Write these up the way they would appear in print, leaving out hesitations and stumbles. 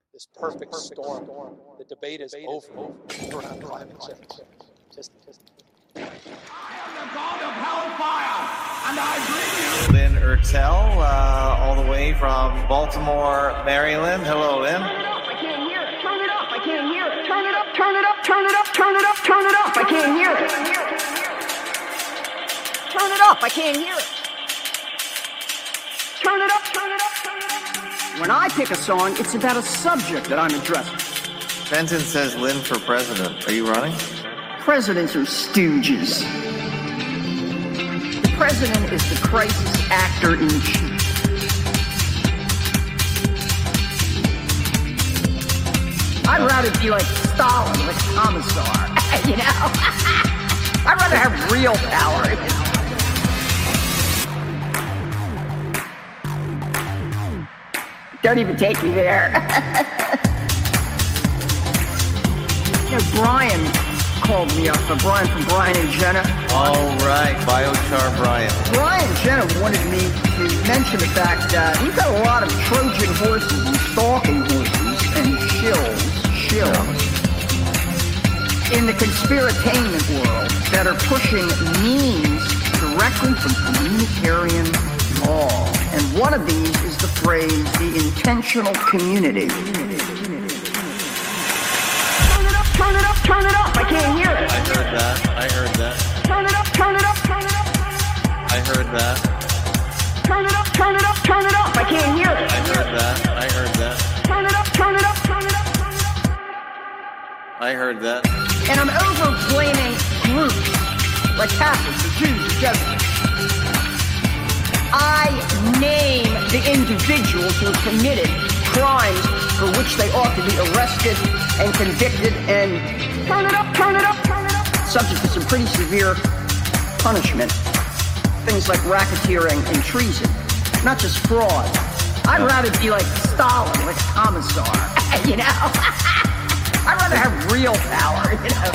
this perfect storm. The debate is over around climate change. I am the god of hellfire, and I bring you Lynn Ertel, all the way from Baltimore, Maryland. Hello, Lynn. Turn it up, I can't hear it. Turn it up, I can't hear it. Turn it up, turn it up, turn it up, turn it up, turn it up, I can't hear it. Turn it up, I can't hear it. Turn it up, turn it up, turn it up. When I pick a song, it's about a subject that I'm addressing. Fenton says Lynn for president. Are you running? Presidents are stooges. The president is the crisis actor in chief. I'd rather be like Stalin, like a commissar, you know? I'd rather have real power, you know? Don't even take me there. You know, Brian called me up, Brian from Brian and Jenna. All right, Biochar Brian. Brian and Jenna wanted me to mention the fact that we've got a lot of Trojan horses and stalking horses and shills in the conspiratainment world that are pushing memes directly from communitarian law. And one of these is the phrase, the intentional community. Turn it up, turn it up, I can't hear it. I heard that. Turn it up, turn it up, turn it up. I heard that. Turn it up, turn it up, turn it up, I can't hear it. I heard that. Turn it up, turn it up, turn it up. I heard that. And I'm over-blaming groups like Catholics, the Jews, the Jesuits. I name the individuals who have committed crimes for which they ought to be arrested and convicted and turn it up, turn it up, turn it up. Subject to some pretty severe punishment. Things like racketeering and treason, not just fraud. I'd rather be like Stalin, like a commissar, you know? I'd rather have real power, you know?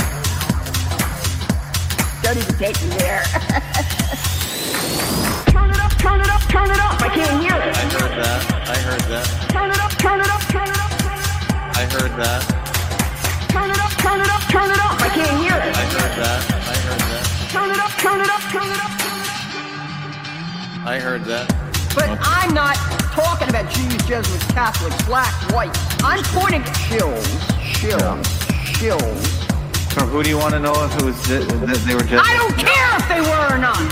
Don't even take me there. Turn it up, turn it up, turn it up, I can't hear it. I heard that. Turn it up, turn it up, turn it up. I heard that. Turn it up, turn it up, turn it up, I can't hear it. I heard that. Turn it up, turn it up, turn it up. I heard that. But I'm not talking about Jews, Jesuits, Catholics, black, white. I'm pointing to shills. So who do you want to know if it was that they were just? I don't care if they were or not.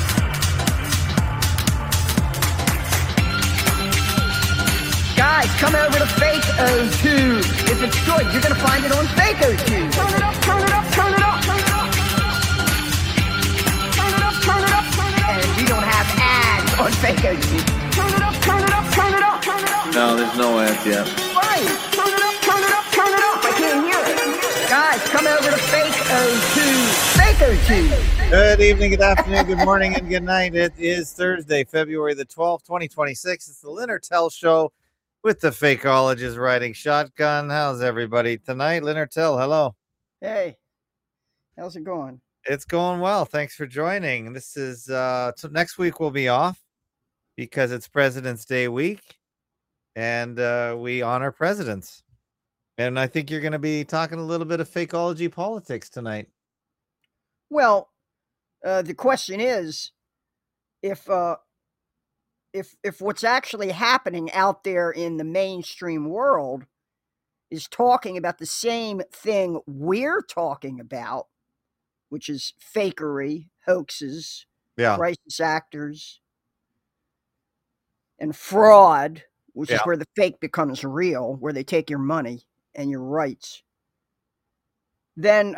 Guys, come over to Fake O2. If it's good, you're going to find it on Fake O2. Turn it up, turn it up, turn it up, turn it up. Turn it up, turn it up, turn it up. And we don't have ads on Fake O2. Turn it up, turn it up, turn it up, turn it up. No, there's no ads yet. Right. Turn it up, turn it up, turn it up. I can't hear it. Guys, come over to Fake O2. Fake O2. Good evening, good afternoon, good morning, and good night. It is Thursday, February the 12th, 2026. It's the Lynn Ertel Show with the Fakeologist riding shotgun. How's everybody tonight? Lynn Ertel, hello. Hey, how's it going? It's going well. Thanks for joining. This is so next week we'll be off because it's President's Day week, and we honor presidents. And I think you're going to be talking a little bit of fakeology politics tonight. Well, the question is, if what's actually happening out there in the mainstream world is talking about the same thing we're talking about, which is fakery, hoaxes, crisis actors, and fraud, which is where the fake becomes real, where they take your money and your rights, then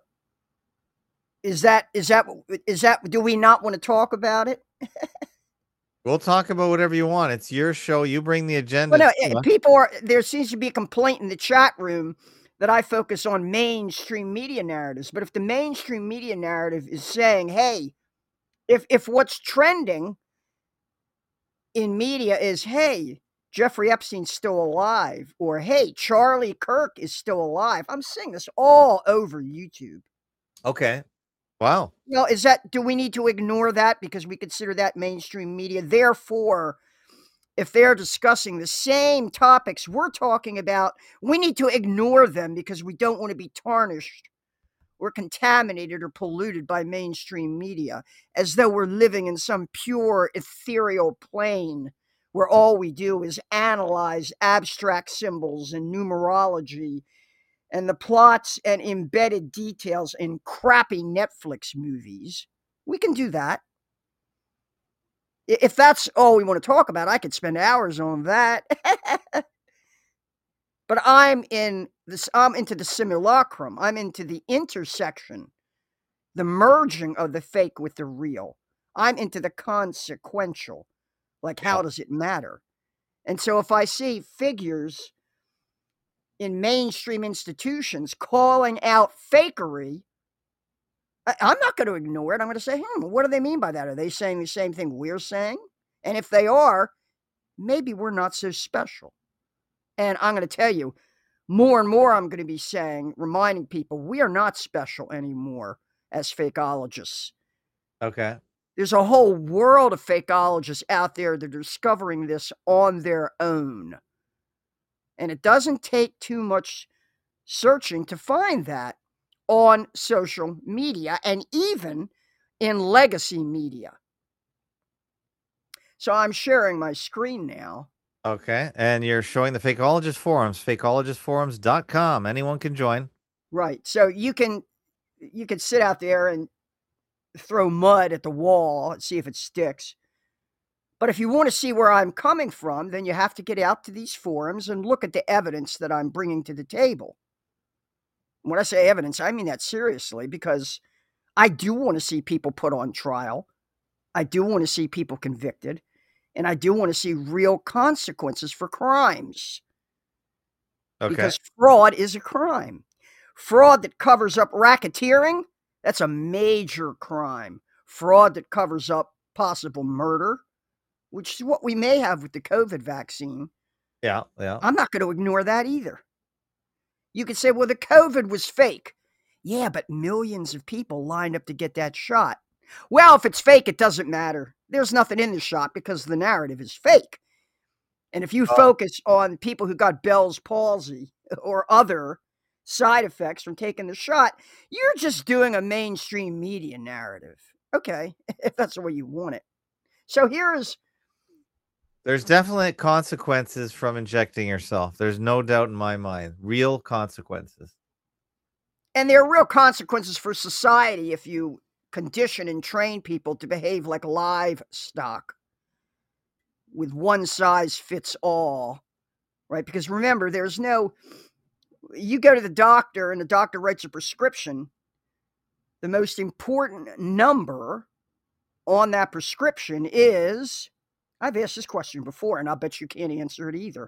is that do we not want to talk about it? We'll talk about whatever you want. It's your show. You bring the agenda. Well, no, there seems to be a complaint in the chat room that I focus on mainstream media narratives. But if the mainstream media narrative is saying, hey, if what's trending in media is, hey, Jeffrey Epstein's still alive, or hey, Charlie Kirk is still alive, I'm seeing this all over YouTube. Okay. Wow. Well, do we need to ignore that because we consider that mainstream media? Therefore, if they're discussing the same topics we're talking about, we need to ignore them because we don't want to be tarnished or contaminated or polluted by mainstream media, as though we're living in some pure ethereal plane where all we do is analyze abstract symbols and numerology and the plots and embedded details in crappy Netflix movies. We can do that. If that's all we want to talk about, I could spend hours on that. But I'm into the simulacrum. I'm into the intersection, the merging of the fake with the real. I'm into the consequential. Like, how does it matter? And so if I see figures in mainstream institutions calling out fakery, I'm not going to ignore it. I'm going to say, what do they mean by that? Are they saying the same thing we're saying? And if they are, maybe we're not so special. And I'm going to tell you, more and more I'm going to be saying, reminding people, we are not special anymore as fakeologists. Okay. There's a whole world of fakeologists out there that are discovering this on their own. And it doesn't take too much searching to find that on social media and even in legacy media. So I'm sharing my screen now. Okay. And you're showing the Fakeologist forums, fakeologistforums.com. Anyone can join. Right. So you can sit out there and throw mud at the wall and see if it sticks. But if you want to see where I'm coming from, then you have to get out to these forums and look at the evidence that I'm bringing to the table. When I say evidence, I mean that seriously, because I do want to see people put on trial. I do want to see people convicted. And I do want to see real consequences for crimes. Okay. Because fraud is a crime. Fraud that covers up racketeering, that's a major crime. Fraud that covers up possible murder, which is what we may have with the COVID vaccine. Yeah. I'm not going to ignore that either. You could say, well, the COVID was fake. Yeah, but millions of people lined up to get that shot. Well, if it's fake, it doesn't matter. There's nothing in the shot because the narrative is fake. And if you focus on people who got Bell's palsy or other side effects from taking the shot, you're just doing a mainstream media narrative. Okay, if that's the way you want it. So there's definitely consequences from injecting yourself. There's no doubt in my mind. Real consequences. And there are real consequences for society if you condition and train people to behave like livestock with one size fits all, right? Because remember, you go to the doctor and the doctor writes a prescription. The most important number on that prescription is, I've asked this question before, and I'll bet you can't answer it either.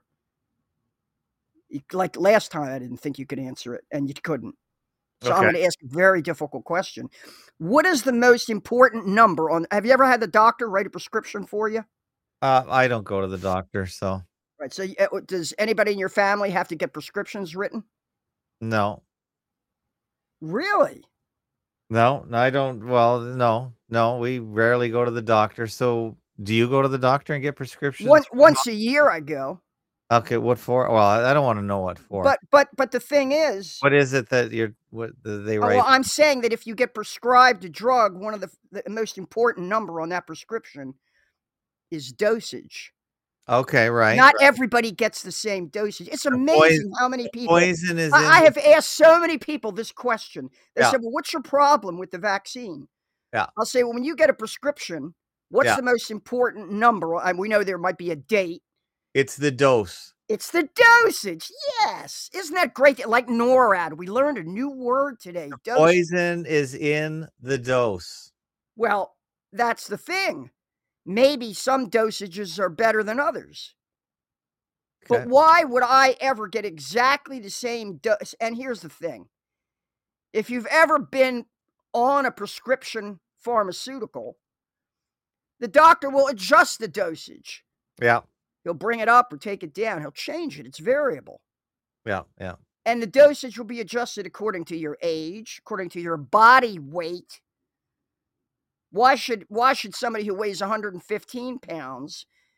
Like last time, I didn't think you could answer it, and you couldn't. So I'm going to ask a very difficult question. What is the most important number on? Have you ever had the doctor write a prescription for you? I don't go to the doctor, so. Right. So does anybody in your family have to get prescriptions written? No. Really? No, I don't. Well, no, we rarely go to the doctor. So do you go to the doctor and get prescriptions? Once a year I go. Okay, what for? Well, I don't want to know what for. But the thing is, what is it that they write? Well, I'm saying that if you get prescribed a drug, one of the most important number on that prescription is dosage. Okay, right. Not everybody gets the same dosage. It's amazing how many people. Poison is. I have asked so many people this question. They Yeah. said, "Well, what's your problem with the vaccine?" Yeah. I'll say, "Well, when you get a prescription, what's the most important number?" And we know there might be a date. It's the dose. It's the dosage. Yes. Isn't that great? Like NORAD. We learned a new word today. Poison is in the dose. Well, that's the thing. Maybe some dosages are better than others. Okay. But why would I ever get exactly the same dose? And here's the thing. If you've ever been on a prescription pharmaceutical, the doctor will adjust the dosage. Yeah. He'll bring it up or take it down. He'll change it. It's variable. Yeah. And the dosage will be adjusted according to your age, according to your body weight. Why should somebody who weighs 115 pounds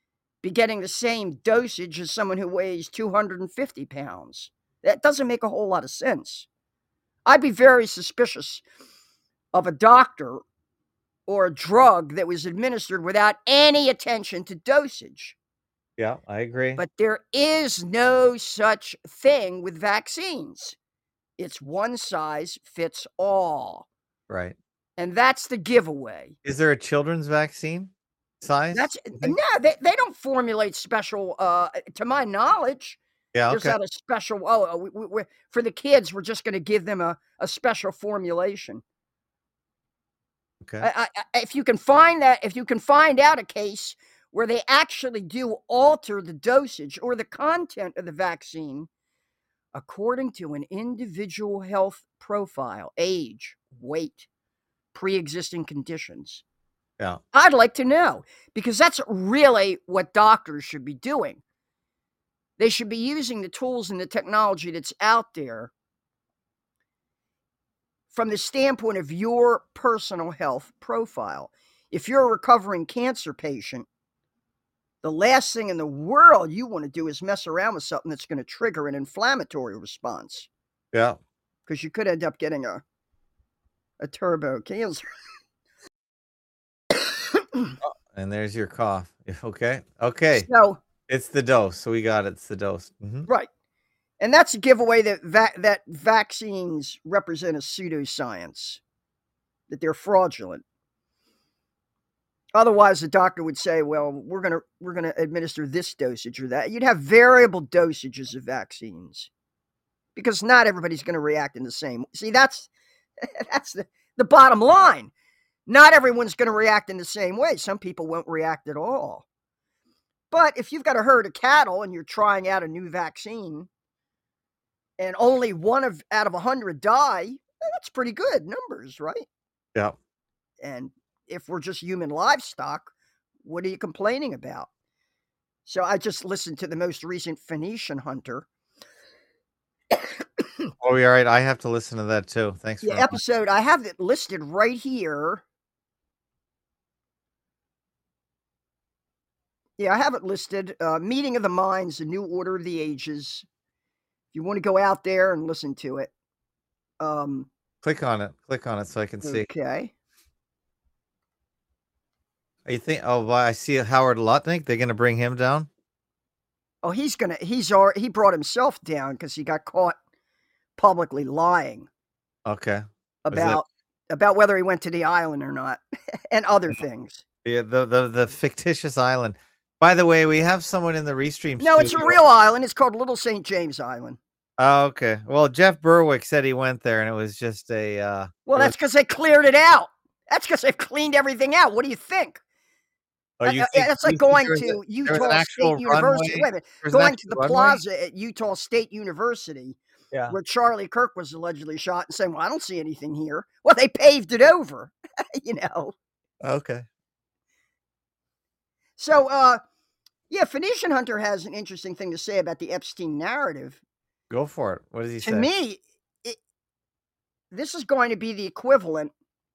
be getting the same dosage as someone who weighs 250 pounds. That doesn't make a whole lot of sense. I'd be very suspicious of a doctor or a drug that was administered without any attention to dosage. Yeah, I agree. But there is no such thing with vaccines. It's one size fits all. Right. And that's the giveaway. Is there a children's vaccine size? No, they don't formulate special, to my knowledge. Yeah, Just okay. out of special, for the kids, we're just going to give them a special formulation. Okay. If you can find out a case where they actually do alter the dosage or the content of the vaccine according to an individual health profile, age, weight, pre-existing conditions. Yeah. I'd like to know, because that's really what doctors should be doing. They should be using the tools and the technology that's out there from the standpoint of your personal health profile. If you're a recovering cancer patient, the last thing in the world you want to do is mess around with something that's going to trigger an inflammatory response. Yeah. Because you could end up getting a turbo cancer. And there's your cough. Okay. Okay. So it's the dose. So we got it. It's the dose. Right. And that's a giveaway that vaccines represent a pseudoscience, that they're fraudulent. Otherwise, the doctor would say, well, we're gonna administer this dosage or that. You'd have variable dosages of vaccines because not everybody's going to react in the same. See, that's the bottom line. Not everyone's going to react in the same way. Some people won't react at all. But if you've got a herd of cattle and you're trying out a new vaccine and only one out of 100 die, that's pretty good numbers, right? Yeah. And if we're just human livestock, what are you complaining about? So I just listened to the most recent Phoenician Hunter. Oh, you're right. I have to listen to that too. Thanks for the episode. I have it listed right here. Yeah, I have it listed. Meeting of the Minds, The New Order of the Ages. If you want to go out there and listen to it. Click on it. Click on it so I can see. Okay. You think? Oh, I see Howard Lutnick. They're going to bring him down. Oh, he brought himself down because he got caught publicly lying. Okay. About whether he went to the island or not, and other things. Yeah, the fictitious island. By the way, we have someone in the Restream. No, it's a real island. It's called Little St. James Island. Oh, okay. Well, Jeff Berwick said he went there, and it was just a. Well, that's because they cleared it out. That's because they've cleaned everything out. What do you think? That's like going to Utah State University. Wait a minute. Going to the plaza at Utah State University, where Charlie Kirk was allegedly shot, and saying, well, I don't see anything here. Well, they paved it over, Okay. So, Phoenician Hunter has an interesting thing to say about the Epstein narrative. Go for it. What does he say? To me, this is going to be the equivalent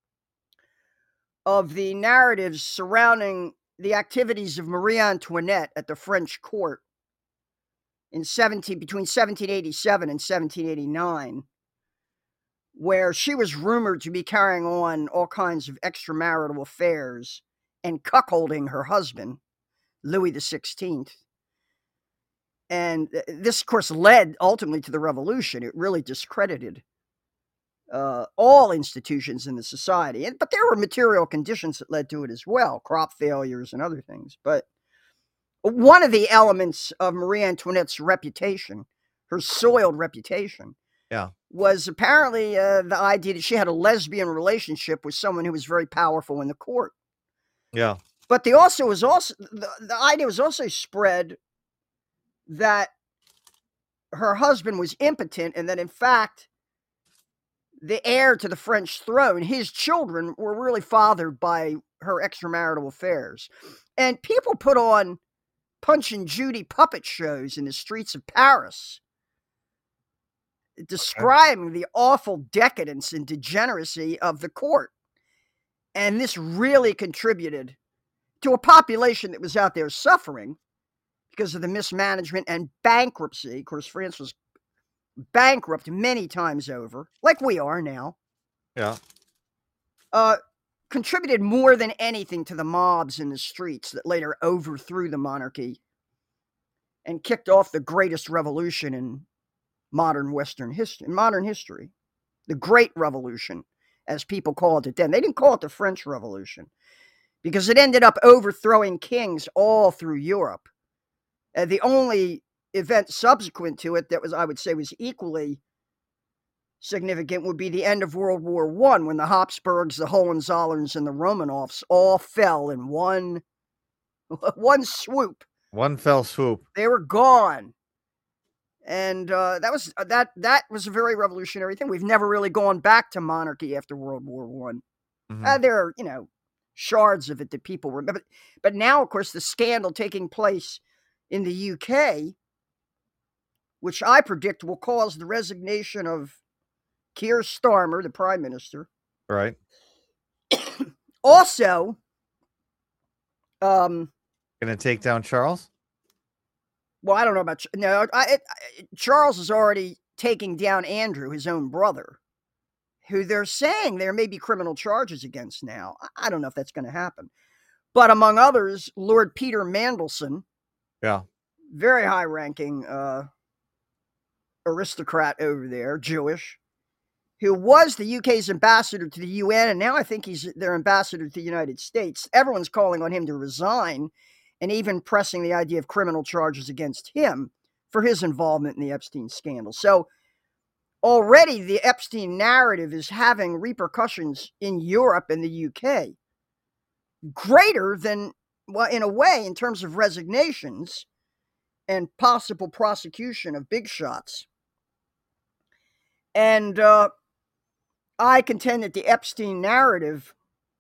of the narratives surrounding the activities of Marie Antoinette at the French court between 1787 and 1789, where she was rumored to be carrying on all kinds of extramarital affairs and cuckolding her husband, Louis XVI. And this, of course, led ultimately to the revolution. It really discredited all institutions in the society. But there were material conditions that led to it as well, crop failures and other things. But one of the elements of Marie Antoinette's reputation, her soiled reputation, was apparently the idea that she had a lesbian relationship with someone who was very powerful in the court. Yeah. But the idea was also spread that her husband was impotent, and that in fact the heir to the French throne, his children, were really fathered by her extramarital affairs. And people put on Punch and Judy puppet shows in the streets of Paris, describing the awful decadence and degeneracy of the court. And this really contributed to a population that was out there suffering because of the mismanagement and bankruptcy. Of course, France was bankrupt many times over, like we are now. Yeah. Contributed more than anything to the mobs in the streets that later overthrew the monarchy and kicked off the greatest revolution in modern history. The Great Revolution, as people called it then. They didn't call it the French Revolution because it ended up overthrowing kings all through Europe. The only event subsequent to it that was, I would say, was equally significant would be the end of World War I, when the Habsburgs, the Hohenzollerns, and the Romanovs all fell in one swoop. One fell swoop. They were gone. And that was a very revolutionary thing. We've never really gone back to monarchy after World War I. Mhm. There are, shards of it that people remember. But now, of course, the scandal taking place in the UK, which I predict will cause the resignation of Keir Starmer, the Prime Minister. Right. Also, Gonna take down Charles? well, I don't know about Charles is already taking down Andrew, his own brother, who they're saying there may be criminal charges against now. I don't know if that's going to happen. But among others, Lord Peter Mandelson, Yeah. very high-ranking aristocrat over there, Jewish, who was the UK's ambassador to the UN, and now I think he's their ambassador to the United States. Everyone's calling on him to resign, and even pressing the idea of criminal charges against him for his involvement in the Epstein scandal. So already the Epstein narrative is having repercussions in Europe and the UK, greater than, well, in a way, in terms of resignations and possible prosecution of big shots. And I contend that the Epstein narrative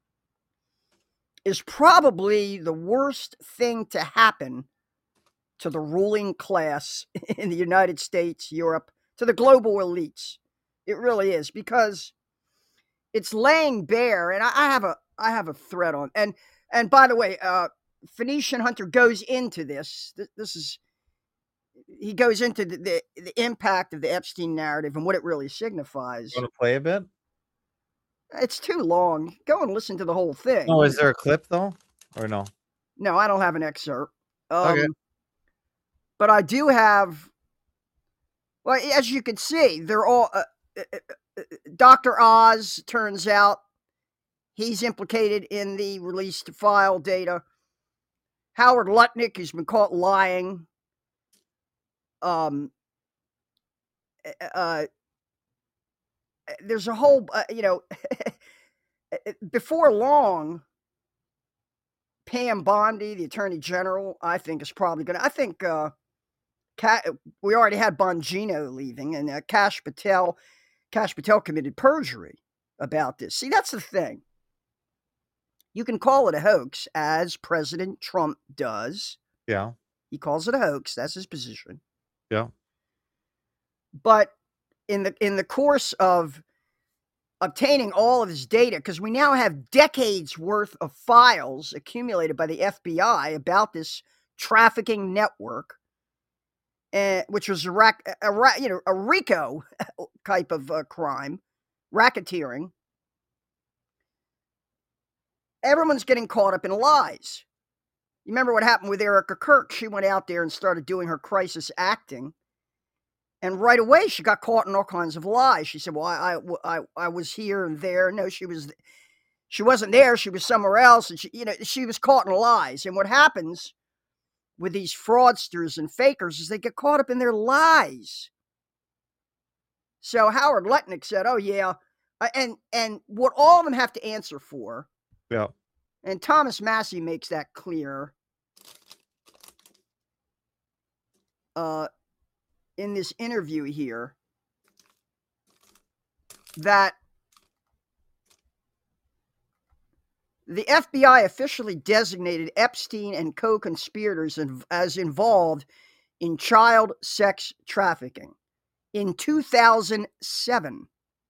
is probably the worst thing to happen to the ruling class in the United States, Europe, to the global elites. It really is, because it's laying bare, and I have a thread on, and by the way, Phoenician Hunter goes into this. He goes into the impact of the Epstein narrative and what it really signifies. You want to play a bit? It's too long. Go and listen to the whole thing. Oh, is there a clip though, or no? No, I don't have an excerpt. Okay. But I do have. Well, as you can see, they're all. Dr. Oz, turns out, he's implicated in the released file data. Howard Lutnick, who's been caught lying. There's a whole, before long, Pam Bondi, the Attorney General, I think is probably going to, I think we already had Bongino leaving, and Kash Patel committed perjury about this. See, that's the thing. You can call it a hoax, as President Trump does. Yeah. He calls it a hoax. That's his position. Yeah. But in the course of obtaining all of his data, because we now have decades worth of files accumulated by the FBI about this trafficking network, which was a RICO type of crime, racketeering. Everyone's getting caught up in lies. You remember what happened with Erica Kirk? She went out there and started doing her crisis acting. And right away, she got caught in all kinds of lies. She said, well, I was here and there. No, she wasn't there. She was somewhere else. And she was caught in lies. And what happens with these fraudsters and fakers is they get caught up in their lies. So Howard Lutnick said, oh, yeah. And what all of them have to answer for. Yeah. And Thomas Massey makes that clear. In this interview here, that the FBI officially designated Epstein and co-conspirators as involved in child sex trafficking in 2007.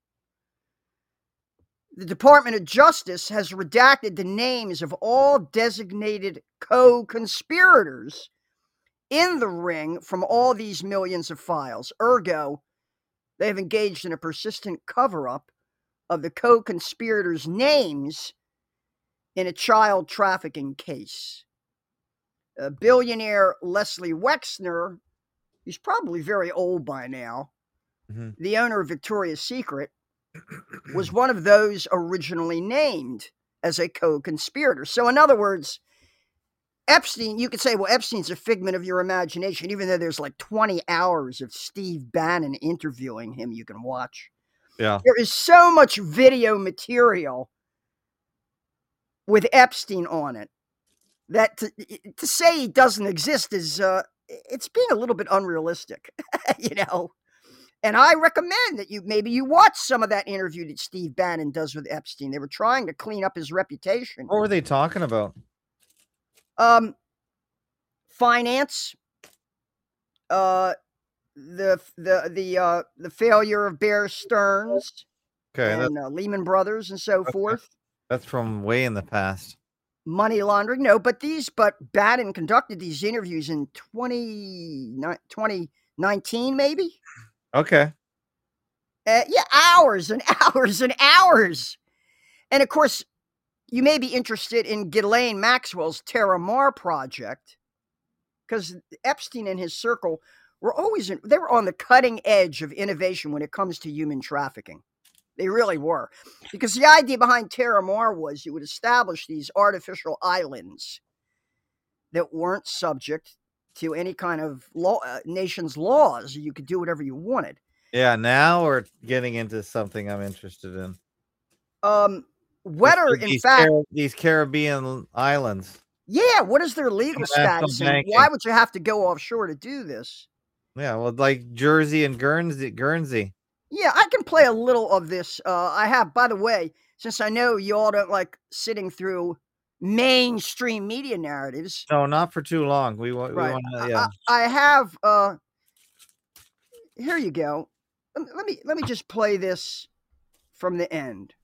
The Department of Justice has redacted the names of all designated co-conspirators in the ring from all these millions of files. Ergo, they have engaged in a persistent cover-up of the co-conspirators' names in a child trafficking case. Billionaire Leslie Wexner, he's probably very old by now, the owner of Victoria's Secret, was one of those originally named as a co-conspirator. So in other words, Epstein, you could say, well, Epstein's a figment of your imagination, even though there's like 20 hours of Steve Bannon interviewing him you can watch. Yeah. There is so much video material with Epstein on it that to say he doesn't exist is, it's being a little bit unrealistic, you know? And I recommend that maybe you watch some of that interview that Steve Bannon does with Epstein. They were trying to clean up his reputation. What were they talking about? Finance, the failure of Bear Stearns, Okay, and Lehman Brothers and so forth. That's from way in the past. Money laundering, no, but Bannon conducted these interviews in 2019, maybe. Okay. Yeah, hours and hours and hours. And of course, you may be interested in Ghislaine Maxwell's Terra Mar project, because Epstein and his circle were they were on the cutting edge of innovation when it comes to human trafficking. They really were. Because the idea behind Terra Mar was you would establish these artificial islands that weren't subject to any kind of nation's laws. You could do whatever you wanted. Yeah, now we're getting into something I'm interested in. Whether, in fact... these Caribbean islands. Yeah, what is their legal status? And why would you have to go offshore to do this? Yeah, well, like Jersey and Guernsey. Yeah, I can play a little of this. I have, by the way, since I know you all don't like sitting through mainstream media narratives. No, not for too long. We want to, yeah. I have, here you go. Let me just play this from the end.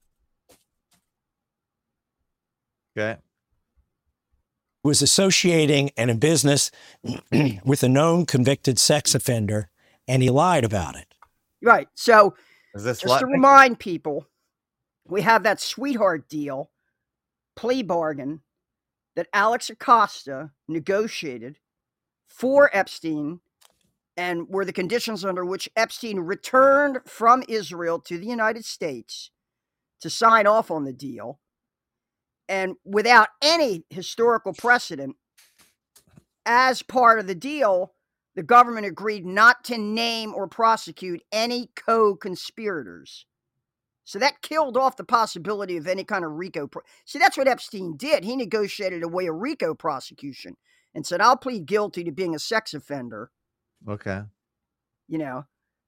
Okay. Was associating and in business with a known convicted sex offender, and he lied about it. Right. So is this just to remind people, we have that sweetheart deal, plea bargain that Alex Acosta negotiated for Epstein, and were the conditions under which Epstein returned from Israel to the United States to sign off on the deal. And without any historical precedent, as part of the deal, the government agreed not to name or prosecute any co-conspirators. So that killed off the possibility of any kind of RICO. See, that's what Epstein did. He negotiated away a RICO prosecution and said, I'll plead guilty to being a sex offender. Okay. You know,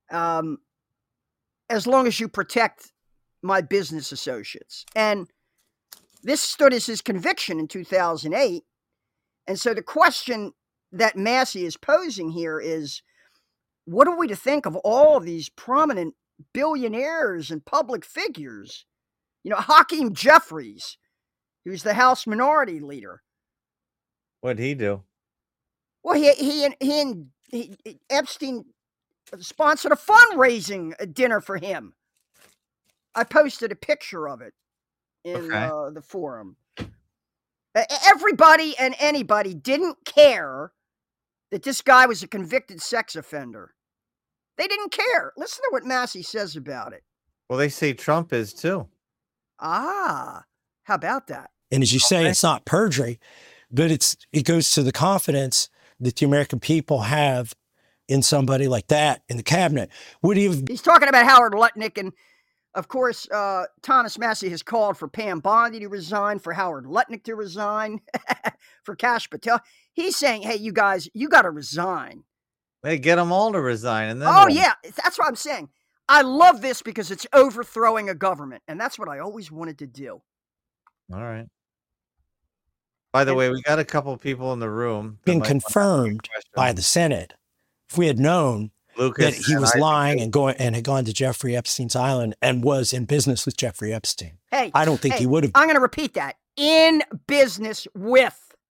as long as you protect my business associates. And this stood as his conviction in 2008. And so the question that Massey is posing here is, what are we to think of all of these prominent billionaires and public figures? You know, Hakeem Jeffries, who's the House Minority Leader. What'd he do? Well, he Epstein sponsored a fundraising dinner for him. I posted a picture of it in the forum. Everybody and anybody didn't care that this guy was a convicted sex offender. They didn't care. Listen to what Massey says about it. Well, they say Trump is too. Ah, how about that? And as you say, it's not perjury, but it goes to the confidence that the American people have in somebody like that in the cabinet. He's talking about Howard Lutnick, and of course, Thomas Massey has called for Pam Bondi to resign, for Howard Lutnick to resign, for Kash Patel. He's saying, hey, you guys, you got to resign. Hey, get them all to resign. And then yeah, that's what I'm saying. I love this because it's overthrowing a government, and that's what I always wanted to do. All right. By the way, we got a couple of people in the room. Been confirmed by the Senate. If we had known that he was lying and had gone to Jeffrey Epstein's island and was in business with Jeffrey Epstein, I don't think he would have. I'm going to repeat that. In business with.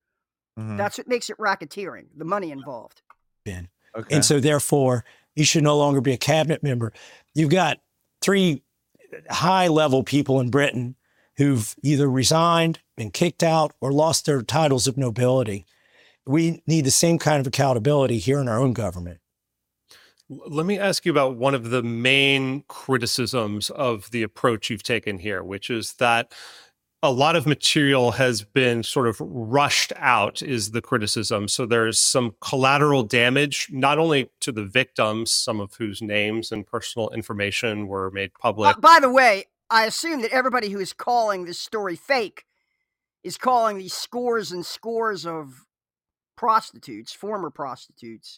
That's what makes it racketeering, the money involved. Ben. Okay. And so therefore, he should no longer be a cabinet member. You've got 3 high-level people in Britain who've either resigned, been kicked out, or lost their titles of nobility. We need the same kind of accountability here in our own government. Let me ask you about one of the main criticisms of the approach you've taken here, which is that a lot of material has been sort of rushed out, is the criticism. So there's some collateral damage, not only to the victims, some of whose names and personal information were made public. By the way, I assume that everybody who is calling this story fake is calling these scores and scores of prostitutes, former prostitutes,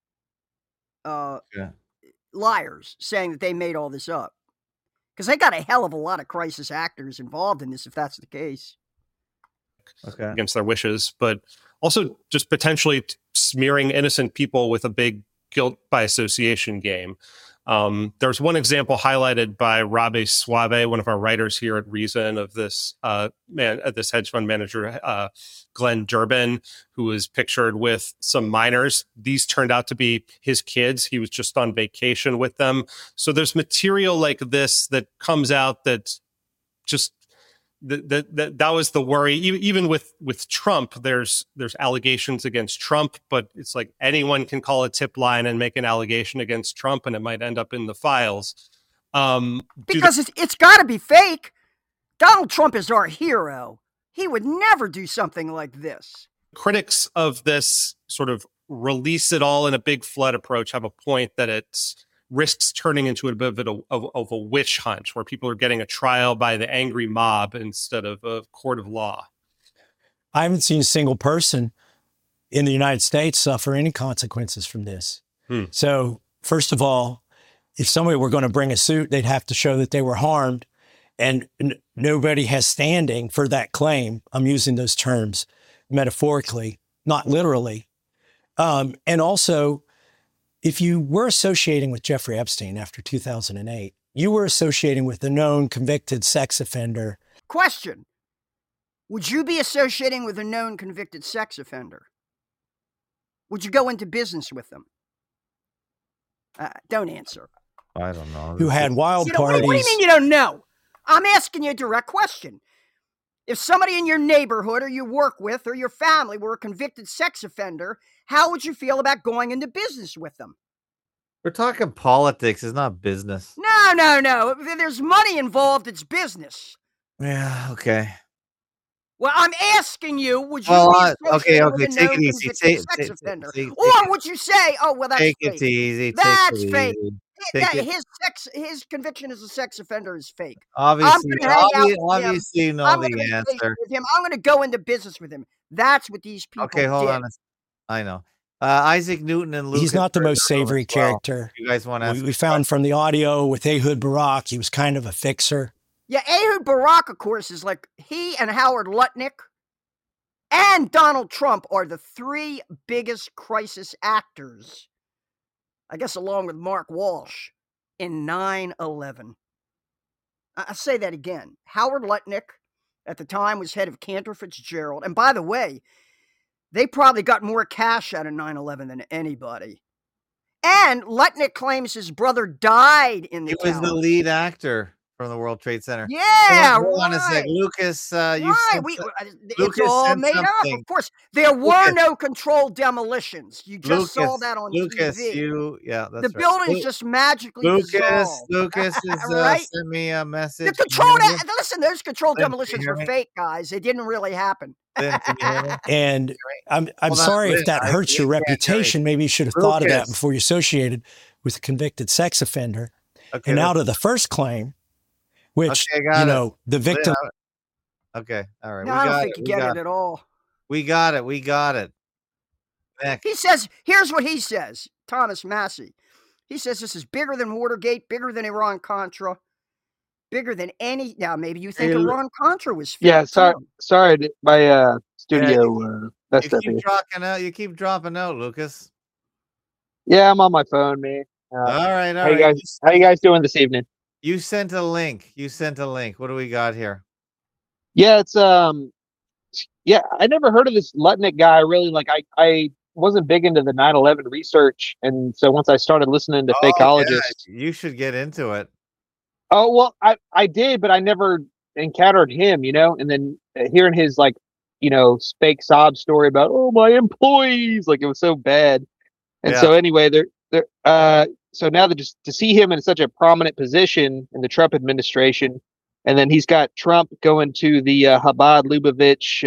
liars, saying that they made all this up. Because they got a hell of a lot of crisis actors involved in this, if that's the case. Against their wishes, but also just potentially smearing innocent people with a big guilt by association game. There's one example highlighted by Rabe Suave, one of our writers here at Reason, of this this hedge fund manager, Glenn Durbin, who was pictured with some minors. These turned out to be his kids. He was just on vacation with them. So there's material like this that comes out that's just that was the worry. Even with Trump, there's allegations against Trump, but it's like anyone can call a tip line and make an allegation against Trump, and it might end up in the files. Because it's got to be fake. Donald Trump is our hero. He would never do something like this. Critics of this sort of release it all in a big flood approach have a point that it's risks turning into a bit of a witch hunt where people are getting a trial by the angry mob instead of a court of law. I haven't seen a single person in the United States suffer any consequences from this. So first of all, if somebody were going to bring a suit, they'd have to show that they were harmed, and nobody has standing for that claim. I'm using those terms metaphorically, not literally. And also, if you were associating with Jeffrey Epstein after 2008, you were associating with a known convicted sex offender. Question. Would you be associating with a known convicted sex offender? Would you go into business with them? Don't answer. I don't know. Who had wild parties. What do you mean you don't know? I'm asking you a direct question. If somebody in your neighborhood or you work with or your family were a convicted sex offender, how would you feel about going into business with them? We're talking politics. It's not business. No. If there's money involved, it's business. Yeah, okay. Well, I'm asking you, would you okay, with a take known it easy. convicted sex offender? Or would you say, oh, well, that's take fake. it easy. That's take it fake. Easy. His conviction as a sex offender is fake. Obviously, you know the answer. With him. I'm going to go into business with him. That's what these people Okay, hold on. I know. Isaac Newton and Lucas. He's not the most savory character. You guys want to? We found from the audio with Ehud Barak, he was kind of a fixer. Yeah, Ehud Barak, of course, is like he and Howard Lutnick and Donald Trump are the 3 biggest crisis actors, I guess, along with Mark Walsh, in 9/11. I'll say that again. Howard Lutnick, at the time, was head of Cantor Fitzgerald. And by the way, they probably got more cash out of 9/11 than anybody. And Lutnick claims his brother died in the He was the lead actor from the World Trade Center. Yeah, hold on a sec. Lucas, it's all made up. Of course, there were no controlled demolitions. You just saw that on TV. That's the building's just magically dissolved. Lucas has sent me a message. Listen, those controlled demolitions were fake, guys. They didn't really happen. And I'm sorry if that hurts your reputation. Maybe you should have thought of that before you associated with a convicted sex offender. Okay, and out of the first claim, which, the victim. Okay. All right. No, I don't think you get it at all. We got it. Next. He says, here's what he says, Thomas Massey. He says this is bigger than Watergate, bigger than Iran-Contra, bigger than any. Now, maybe you think Iran-Contra was fake. Yeah, sorry. My studio messed up here. You keep dropping out, Lucas. Yeah, I'm on my phone, man. All right. How you guys doing this evening? You sent a link. What do we got here? Yeah, it's Yeah, I never heard of this Lutnick guy. Really, like I wasn't big into the 9/11 research, and so once I started listening to fakeologists, you should get into it. oh well, I did, but I never encountered him, you know. And then hearing his like, you know, fake sob story about my employees, like it was so bad. And so anyway, so now that just to see him in such a prominent position in the Trump administration, and then he's got Trump going to the Chabad Lubavitch,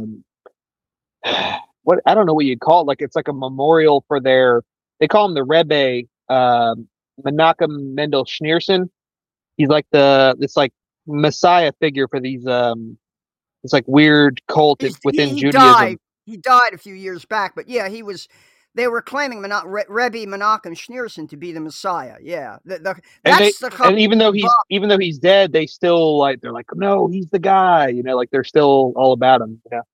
what I don't know what you'd call it. Like it's like a memorial for they call him the Rebbe, Menachem Mendel Schneerson. He's like this like messiah figure for these it's like weird cult within Judaism. He died a few years back, but yeah, he was. They were claiming Rebbe Menachem Schneerson to be the Messiah. Yeah, and even though he's dead, they still they're like, no, he's the guy. You know, like they're still all about him. You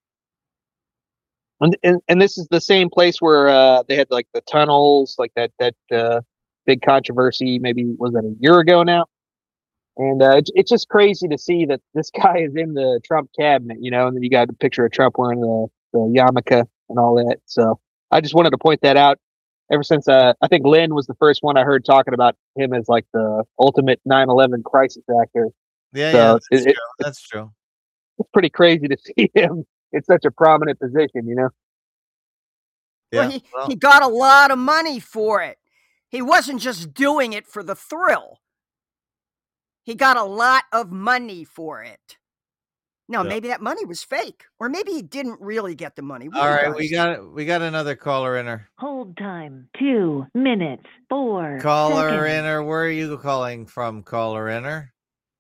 know, and this is the same place where they had like the tunnels, like that big controversy. Maybe was that a year ago now? And it's just crazy to see that this guy is in the Trump cabinet. You know, and then you got a picture of Trump wearing the yarmulke and all that. So. I just wanted to point that out. Ever since I think Lynn was the first one I heard talking about him as like the ultimate 9/11 crisis actor. Yeah, that's true. It's pretty crazy to see him in such a prominent position, you know. Yeah, well, he got a lot of money for it. He wasn't just doing it for the thrill. He got a lot of money for it. No, maybe that money was fake, or maybe he didn't really get the money. All right, we got another caller in her. Hold time 2 minutes 4 caller seconds. In her. Where are you calling from? Caller in her.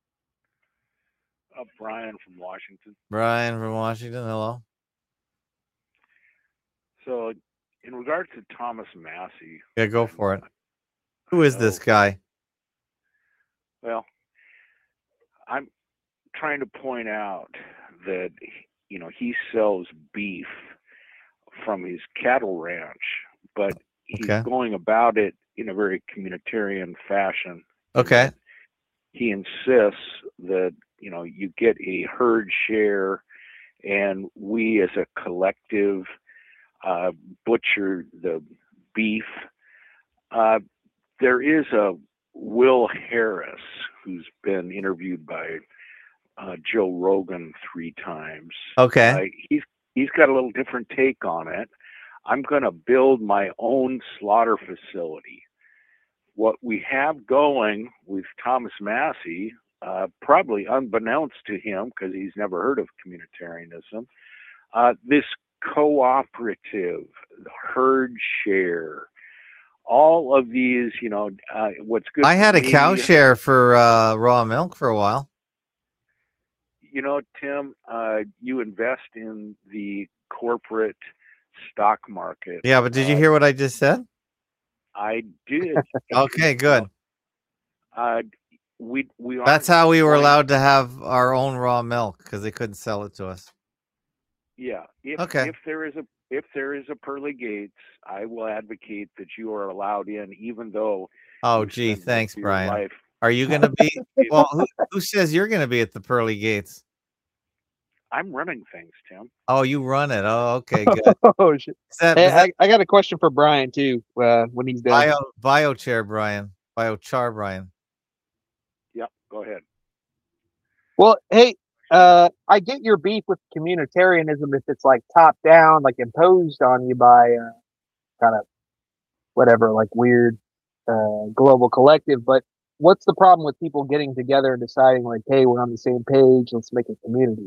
Brian from Washington. Brian from Washington. Hello. So, in regards to Thomas Massie. Yeah, go for it. Who is this guy? Well, I'm trying to point out that he sells beef from his cattle ranch, but he's going about it in a very communitarian fashion. Okay. He insists that you get a herd share, and we as a collective butcher the beef. There is a Will Harris who's been interviewed by Joe Rogan 3 times. Okay. He's got a little different take on it. I'm going to build my own slaughter facility. What we have going with Thomas Massie, probably unbeknownst to him because he's never heard of communitarianism, this cooperative, herd share, all of these, what's good. I had a cow share for raw milk for a while. Tim, you invest in the corporate stock market. Yeah, but did you hear what I just said? I did. Okay, good. We That's how we were allowed to have our own raw milk because they couldn't sell it to us. Yeah. If there is a pearly gates, I will advocate that you are allowed in, even though. Oh, gee, thanks, Brian. Are you going to be? Well, who says you're going to be at the pearly gates? I'm running things, Tim. Oh, you run it. Oh, okay, good. Oh, shit. I got a question for Brian too. When he's done. Biochar Brian. Yep, go ahead. Well, hey, I get your beef with communitarianism if it's like top down, like imposed on you by kind of whatever, like weird global collective. But what's the problem with people getting together and deciding like, hey, we're on the same page, let's make a community?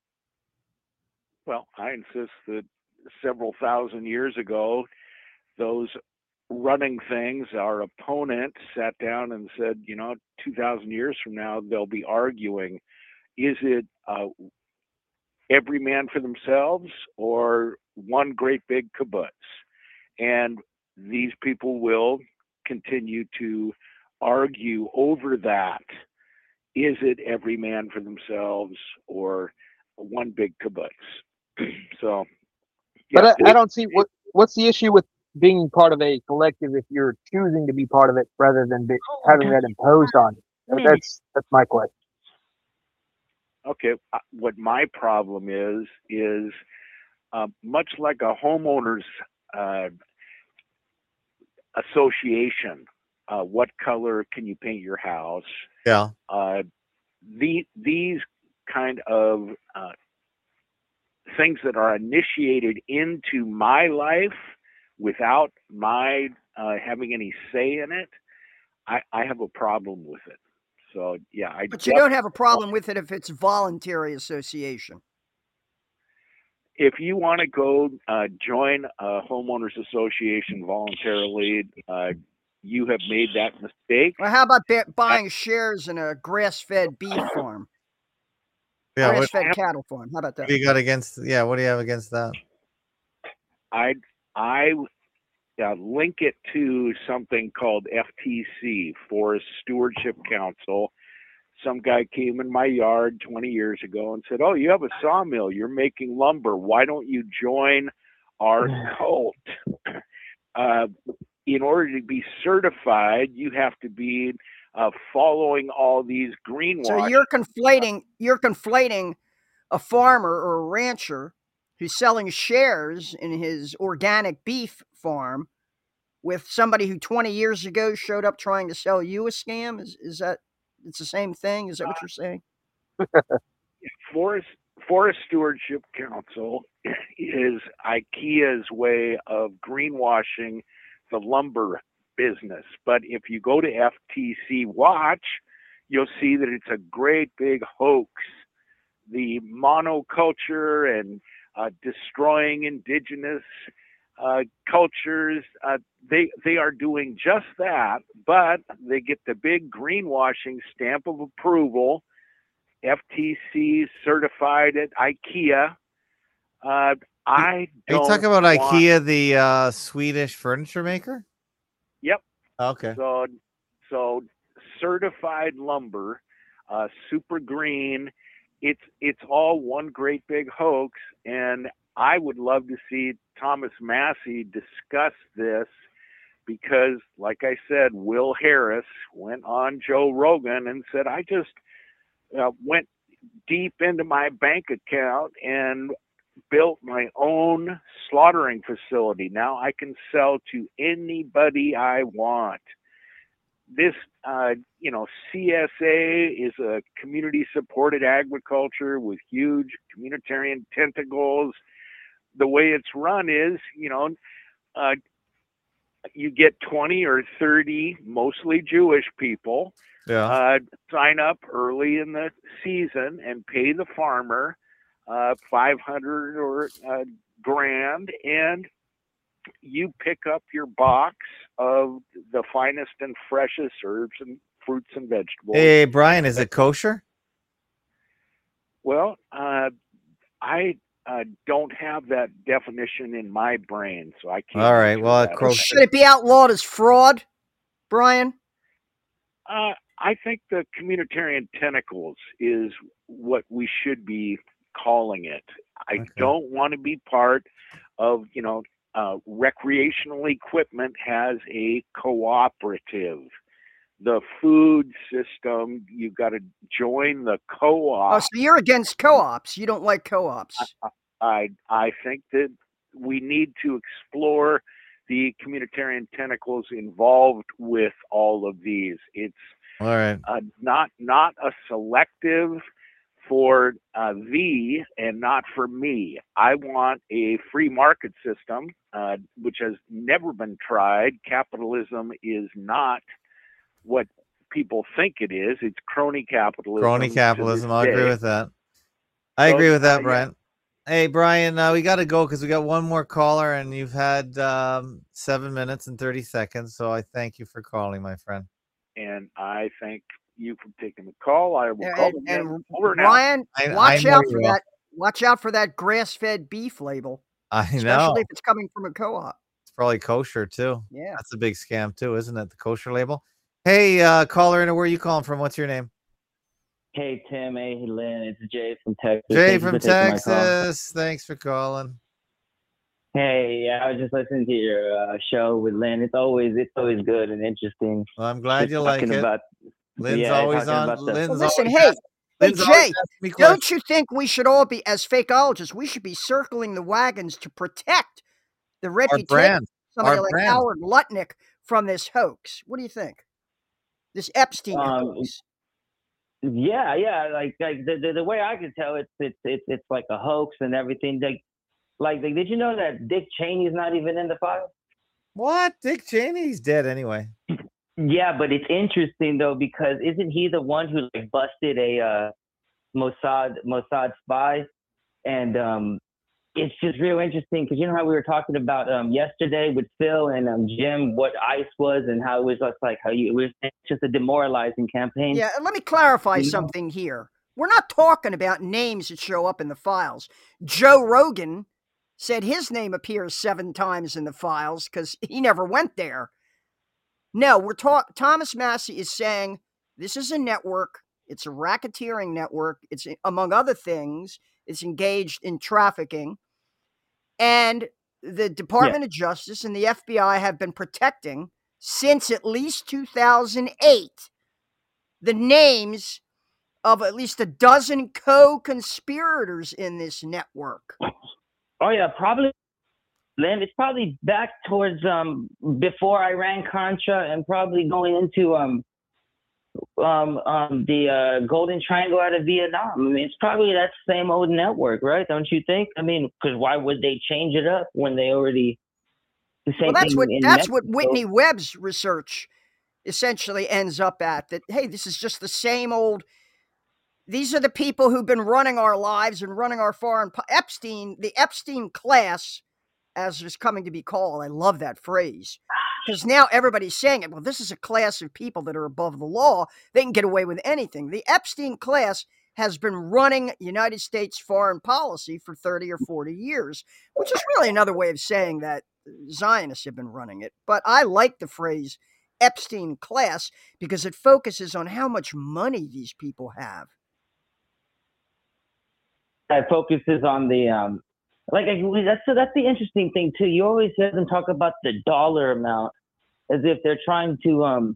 Well, I insist that several thousand years ago, those running things, our opponent sat down and said, 2,000 years from now, they'll be arguing, is it every man for themselves or one great big kibbutz? And these people will continue to argue over that. Is it every man for themselves or one big kibbutz? So, yeah, but I don't see what's the issue with being part of a collective if you're choosing to be part of it rather than having that imposed on you. That's my question. Okay, what my problem is much like a homeowners association. What color can you paint your house? Yeah. These kind of things that are initiated into my life without my having any say in it, I have a problem with it. So yeah, but you don't have a problem with it if it's voluntary association. If you want to go join a homeowners association voluntarily, you have made that mistake. Well, how about buying shares in a grass-fed beef farm? Yeah, grass-fed cattle farm. How about that? What do you got against? Yeah, what do you have against that? I link it to something called FTC, Forest Stewardship Council. Some guy came in my yard 20 years ago and said, "Oh, you have a sawmill. You're making lumber. Why don't you join our cult?" In order to be certified, you have to be following all these greenwash. So you're conflating a farmer or a rancher who's selling shares in his organic beef farm with somebody who 20 years ago showed up trying to sell you a scam. Is that it's the same thing? Is that what you're saying? Forest Stewardship Council is IKEA's way of greenwashing the lumber business. But if you go to FTC Watch, you'll see that it's a great big hoax. The monoculture and destroying indigenous cultures, they are doing just that, but they get the big greenwashing stamp of approval, FTC certified at IKEA. Are you talking about IKEA, the Swedish furniture maker? Yep. Okay. So certified lumber, super green. It's all one great big hoax, and I would love to see Thomas Massey discuss this because, like I said, Will Harris went on Joe Rogan and said, I just went deep into my bank account and built my own slaughtering facility. Now I can sell to anybody I want. This, CSA is a community-supported agriculture with huge communitarian tentacles. The way it's run is, you get 20 or 30 mostly Jewish people sign up early in the season and pay the farmer $500 or $1,000, and you pick up your box of the finest and freshest herbs and fruits and vegetables. Hey, Brian, is it kosher? Well, I don't have that definition in my brain, so I can't. All right. Well, should it be outlawed as fraud, Brian? I think the communitarian tentacles is what we should be calling it. I don't want to be part of, recreational equipment has a cooperative. The food system, you've got to join the co-op. Oh, so you're against co-ops. You don't like co-ops. I think that we need to explore the communitarian tentacles involved with all of these. It's all right. Not a selective for thee and not for me. I want a free market system, which has never been tried. Capitalism is not what people think it is. It's crony capitalism. Crony capitalism. I agree with that. I agree with that, Brian. Yeah. Hey, Brian, we got to go because we got one more caller, and you've had 7 minutes and 30 seconds. So I thank you for calling, my friend. And I thank you for taking the call. I will call them over now. Ryan, watch out for that. Watch out for that grass-fed beef label. I know, especially if it's coming from a co-op. It's probably kosher too. Yeah, that's a big scam too, isn't it? The kosher label. Hey, caller, where are you calling from? What's your name? Hey, Tim. Hey, Lynn. It's Jay from Texas. Jay from Texas. Thanks for calling. Hey, I was just listening to your show with Lynn. It's always good and interesting. Well, I'm glad you like it. Lynn's always on. Listen, hey, Lynn's always Jay, asking me don't questions. you think we should all be, as fakeologists, we should be circling the wagons to protect the Our reputation brand. of somebody Our like brand. Howard Lutnick from this hoax? What do you think? This Epstein Um, hoax. Yeah. Like the way I can tell, it's like a hoax and everything. Like, did you know that Dick Cheney's not even in the file? What? Dick Cheney's dead anyway. Yeah, but it's interesting though, because isn't he the one who like busted a Mossad spy? And it's just real interesting because you know how we were talking about yesterday with Phil and Jim what ICE was and how it was just like it was just a demoralizing campaign. Yeah, and let me clarify something here. We're not talking about names that show up in the files. Joe Rogan said his name appears 7 times in the files because he never went there. No, Thomas Massie is saying this is a network. It's a racketeering network. It's, among other things, it's engaged in trafficking. And the Department of Justice and the FBI have been protecting, since at least 2008, the names of at least a dozen co-conspirators in this network. Oh, yeah, probably. Lynn, it's probably back towards before Iran-Contra and probably going into the Golden Triangle out of Vietnam. I mean, it's probably that same old network, right? Don't you think? I mean, because why would they change it up when they already the same Well, thing? that's what Whitney Webb's research essentially ends up at. That hey, this is just the same old. These are the people who've been running our lives and running our foreign. The Epstein class, as it's coming to be called. I love that phrase. Because now everybody's saying it. Well, this is a class of people that are above the law. They can get away with anything. The Epstein class has been running United States foreign policy for 30 or 40 years, which is really another way of saying that Zionists have been running it. But I like the phrase Epstein class because it focuses on how much money these people have. It focuses on the that's the interesting thing too. You always hear them talk about the dollar amount as if they're trying to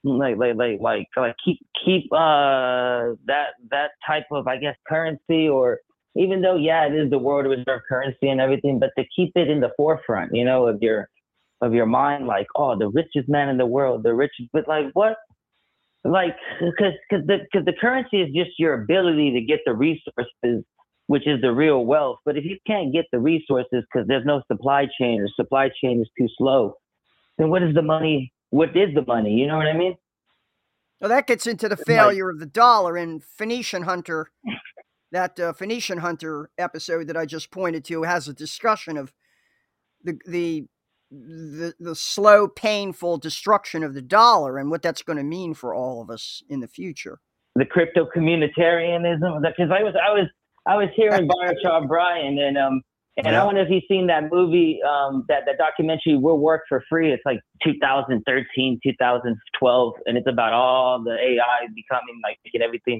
keep that type of, I guess, currency, or even though it is the world reserve currency and everything, but to keep it in the forefront, you know, of your mind, like, oh, the richest man in the world, but like what? Like, because the currency is just your ability to get the resources, which is the real wealth. But if you can't get the resources because there's no supply chain, or supply chain is too slow, then what is the money? What is the money? You know what I mean? Well, that gets into the failure of the dollar. In Phoenician Hunter, that Phoenician Hunter episode that I just pointed to has a discussion of the slow, painful destruction of the dollar and what that's going to mean for all of us in the future. The crypto communitarianism, because I was hearing Barack O'Brien, and I wonder if you've seen that movie, that documentary, We'll Work for Free. It's like 2013, 2012, and it's about all the AI becoming like making everything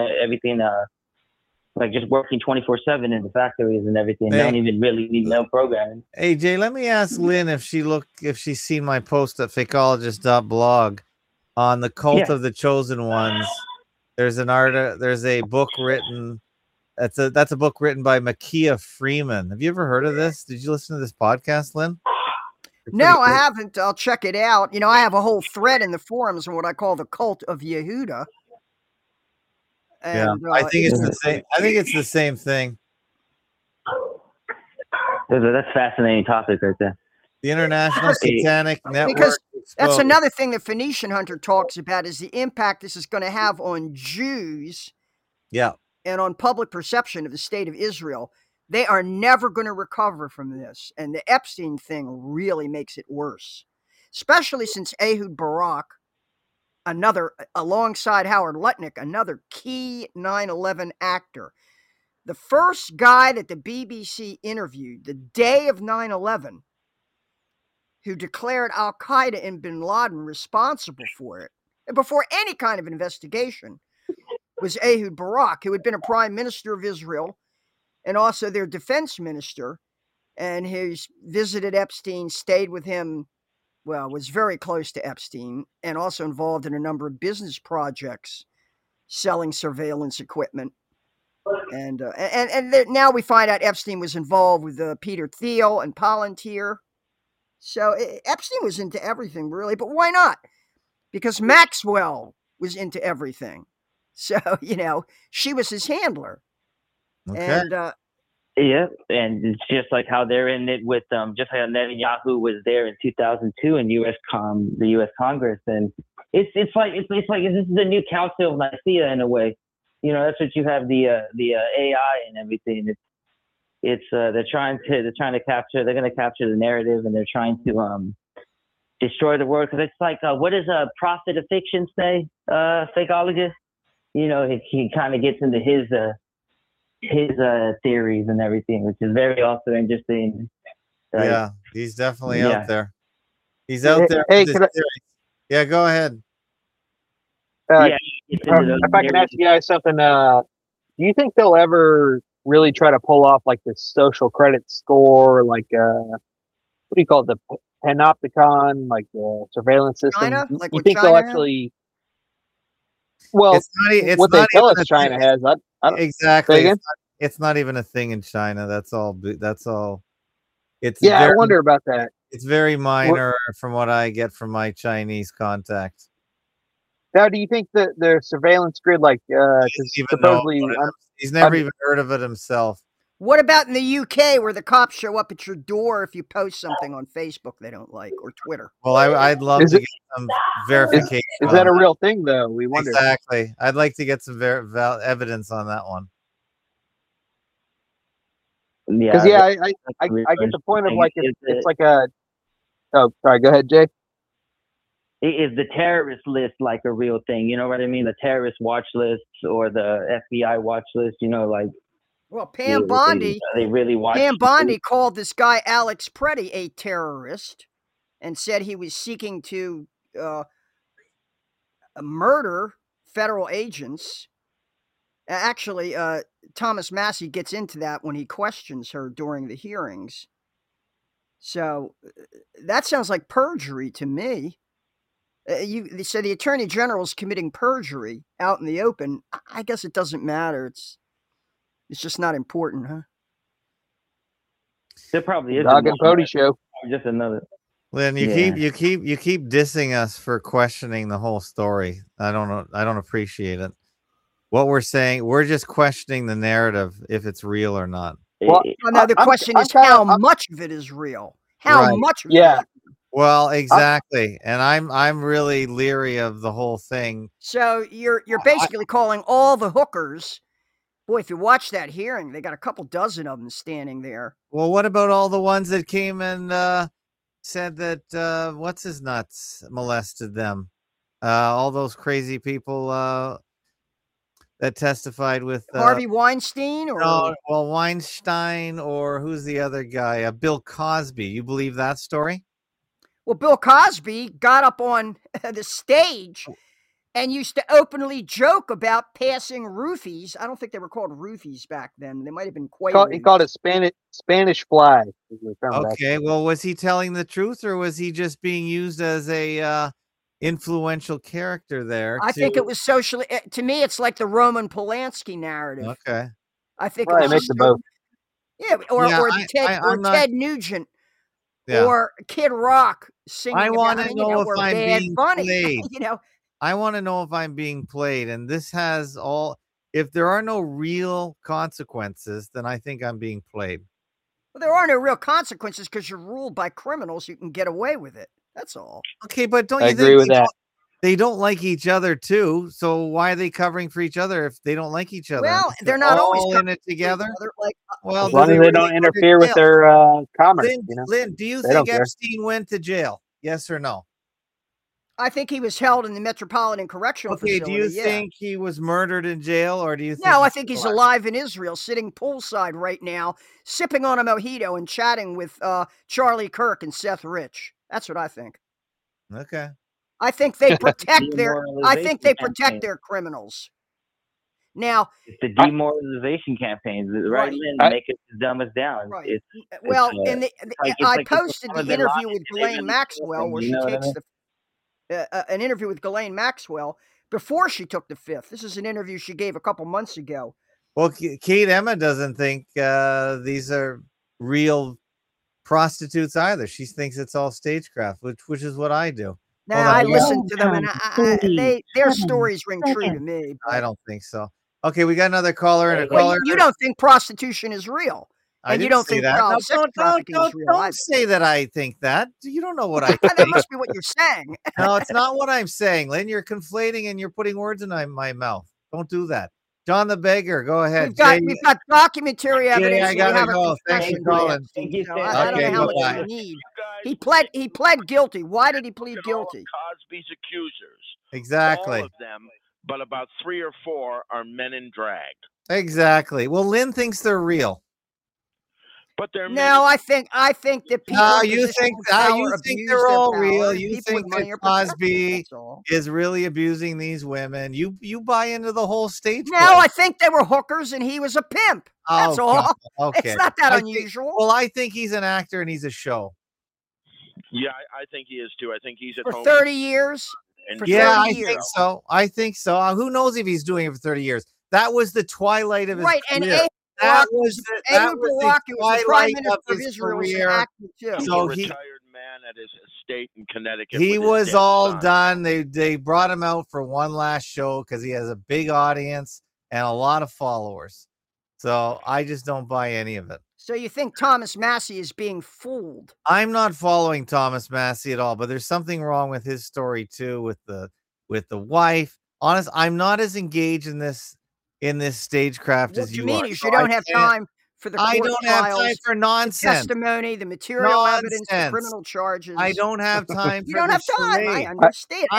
like just working 24/7 in the factories and everything. They don't even really need no programming. Hey Jay, let me ask Lynn if she's seen my post at fakeologist.blog on the cult of the chosen ones. There's a book written. That's a book written by Makia Freeman. Have you ever heard of this? Did you listen to this podcast, Lynn? No, I haven't. I'll check it out. You know, I have a whole thread in the forums on what I call the cult of Yehuda. And, I think it's the same. I think it's the same thing. That's a fascinating topic right there. The International Satanic Network. Because that's another thing that Phoenician Hunter talks about is the impact this is going to have on Jews. Yeah. And on public perception of the state of Israel. They are never going to recover from this. And the Epstein thing really makes it worse, especially since Ehud Barak, alongside Howard Lutnick, another key 9/11 actor. The first guy that the BBC interviewed the day of 9/11 who declared Al-Qaeda and bin Laden responsible for it, and before any kind of investigation, was Ehud Barak, who had been a prime minister of Israel and also their defense minister, and he's visited Epstein, stayed with him, was very close to Epstein, and also involved in a number of business projects selling surveillance equipment. And now we find out Epstein was involved with Peter Thiel and Palantir. So Epstein was into everything, really. But why not? Because Maxwell was into everything. So, she was his handler. Okay. And yeah, and it's just like how they're in it with just like Netanyahu was there in 2002 in the U.S. Congress, and it's like this is the new Council of Nicaea in a way. That's what you have the AI and everything. It's they're going to capture the narrative, and they're trying to destroy the world, because it's like what does a prophet of fiction say, fakeologist? He kind of gets into his theories and everything, which is very also interesting. Yeah, he's definitely out there. He's out there. Hey, yeah, go ahead. If I can ask you guys something, do you think they'll ever really try to pull off like this social credit score, like what do you call it, the panopticon, like the surveillance system? China? You Like think what they'll China actually? Well, it's what not they tell even us China has, I don't, exactly. It's not even a thing in China. That's all. It's I wonder about that. It's very minor from what I get from my Chinese contacts. Now, do you think that the surveillance grid, like, supposedly, he's never even heard of it himself. What about in the UK, where the cops show up at your door if you post something on Facebook they don't like, or Twitter? Well, I'd love to get some verification. Is that a real thing, though? We wonder. Exactly. I'd like to get some evidence on that one. Because I get the point of like it's like a. Oh, sorry. Go ahead, Jay. Is the terrorist list like a real thing? You know what I mean? The terrorist watch list or the FBI watch list. Well, Pam Bondi. They really watch. Pam Bondi called this guy Alex Preddy a terrorist, and said he was seeking to murder federal agents. Actually, Thomas Massey gets into that when he questions her during the hearings. So that sounds like perjury to me. So the Attorney General is committing perjury out in the open. I guess it doesn't matter. It's just not important, huh? There probably is. Dog and Pody show. Just another. Lynn, you keep dissing us for questioning the whole story. I don't know. I don't appreciate it. What we're saying, we're just questioning the narrative, if it's real or not. Well, now the question is how much of it is real. How much of it is real? Well, exactly. And I'm really leery of the whole thing. So you're basically calling all the hookers. Boy, if you watch that hearing, they got a couple dozen of them standing there. Well, what about all the ones that came and said that what's his nuts molested them? All those crazy people that testified with Harvey Weinstein, or Weinstein, or who's the other guy? Bill Cosby. You believe that story? Well, Bill Cosby got up on the stage and used to openly joke about passing roofies. I don't think they were called roofies back then. They might have been quaaludes. He called it Spanish fly. Okay, well, was he telling the truth, or was he just being used as a influential character there? I think it was socially. To me, it's like the Roman Polanski narrative. Okay, I think it makes them both. Yeah, or Ted Nugent. Yeah. Or Kid Rock singing. I want to know if I'm being played. I want to know if I'm being played, and this has all. If there are no real consequences, then I think I'm being played. Well, there are no real consequences because you're ruled by criminals. You can get away with it. That's all. Okay, but don't you agree with that? They don't like each other too. So why are they covering for each other if they don't like each other? Well, they're not always in it together. Well, as long as they don't interfere with their commerce. Lynn, do you think Epstein went to jail? Yes or no? I think he was held in the Metropolitan Correctional Facility. Do you think he was murdered in jail, or do you think? No, I think he's alive in Israel, sitting poolside right now, sipping on a mojito and chatting with Charlie Kirk and Seth Rich. That's what I think. Okay. I think they protect their criminals. Now, it's the demoralization campaigns, right? Make it dumb as down. Right. I posted the interview with Ghislaine Maxwell, where she takes an interview with Ghislaine Maxwell, before she took the fifth. This is an interview she gave a couple months ago. Well, Kate Emma doesn't think these are real prostitutes either. She thinks it's all stagecraft, which is what I do. Now I listen to them, and their stories ring true to me. I don't think so. Okay, we got another caller and a caller. You don't think prostitution is real, and you don't think that. sex trafficking is real. Don't say that I think that. You don't know what I think. That must be what you're saying. No, it's not what I'm saying, Lynn. You're conflating and you're putting words in my mouth. Don't do that. John the Beggar, go ahead. We've got documentary evidence. I gotta go. Thanks for calling. I don't know how much you need. He pled guilty. Why did he plead guilty? Cosby's accusers. Exactly. All of them, but about 3 or 4 are men in drag. Exactly. Well, Lynn thinks they're real. But they're I think that people. No, you think they're all real. You think that Cosby is really abusing these women. You buy into the whole stage. No, I think they were hookers and he was a pimp. That's all. Okay. It's not that unusual. I think he's an actor and he's a show. Yeah, I think he is too. I think he's at for home 30 years. I think so. I think so. Who knows if he's doing it for 30 years? That was the twilight of his career. And that was the twilight of his career. So he retired man at his estate in Connecticut. He was all done. They brought him out for one last show because he has a big audience and a lot of followers. So I just don't buy any of it. So you think Thomas Massey is being fooled? I'm not following Thomas Massey at all, but there's something wrong with his story too, with the wife. Honest, I'm not as engaged in this stagecraft as you are. What you mean is you don't have time for the court I don't have trials, time for nonsense. The testimony, the material evidence, the criminal charges. I don't have time for You don't have time. I understand.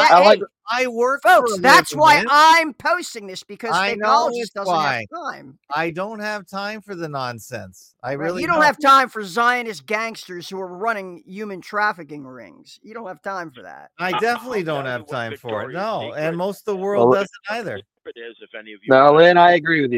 I work folks, for that's why I'm posting this, because technology doesn't have time. I don't have time for the nonsense. You don't have time for Zionist gangsters who are running human trafficking rings. You don't have time for that. I definitely don't have time for it. No, and most of the world doesn't either. It is, if any of you. No, Lynn, I agree with you.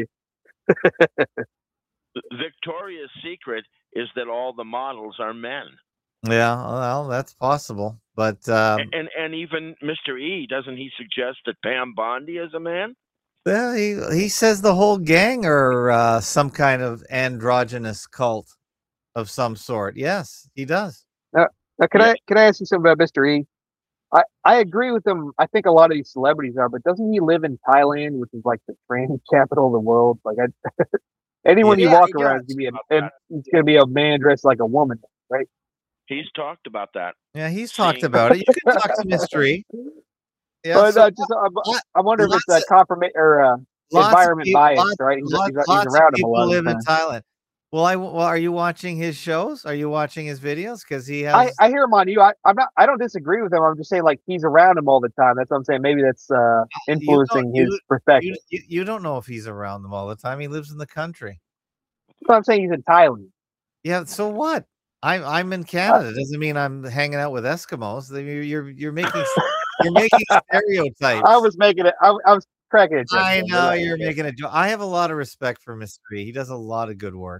Victoria's secret is that all the models are men. Yeah, well, that's possible, but and even Mr. E, doesn't he suggest that Pam Bondi is a man? Well, he says the whole gang are some kind of androgynous cult of some sort. Yes, he does. Now can I ask you something about Mr. E? I agree with him. I think a lot of these celebrities are, but doesn't he live in Thailand, which is like the trans capital of the world? Like anyone you walk around is gonna be a man dressed like a woman, right? He's talked about that. Yeah, he's talked about it. You can talk to Mystery. Yeah, but I wonder if it's a confirmation or environment bias, right? He's around him a lot. Live in Thailand. Well, are you watching his shows? Are you watching his videos? Because he has. I hear him on you. I don't disagree with him. I'm just saying, like, he's around him all the time. That's what I'm saying. Maybe that's influencing his perspective. You don't know if he's around them all the time. He lives in the country. But I'm saying he's in Thailand. Yeah. So what? I'm in Canada. Doesn't mean I'm hanging out with Eskimos. You're making stereotypes. I was making it. I was cracking it. I know you're making a joke. I have a lot of respect for Mr. E. He does a lot of good work.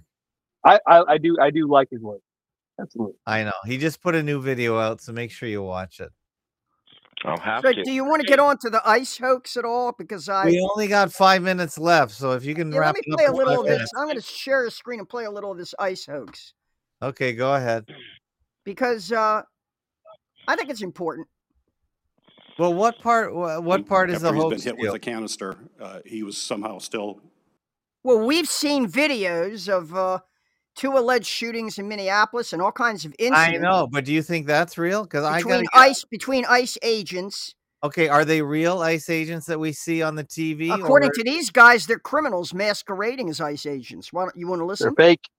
I do like his work. Absolutely. I know. He just put a new video out, so make sure you watch it. I'll have to. Do you want to get on to the ICE hoax at all? Because we only got 5 minutes left, so if you can wrap let me it up play a little of minutes. this. I'm going to share a screen and play a little of this ICE hoax. Okay, go ahead. Because I think it's important. Well, what part is the hoax? He's been hit with a canister. He was somehow still. Well, we've seen videos of 2 alleged shootings in Minneapolis and all kinds of incidents. I know, but do you think that's real? Because between ICE agents. Okay, are they real ICE agents that we see on the TV? According to these guys, they're criminals masquerading as ICE agents. Why don't you want to listen? They're fake.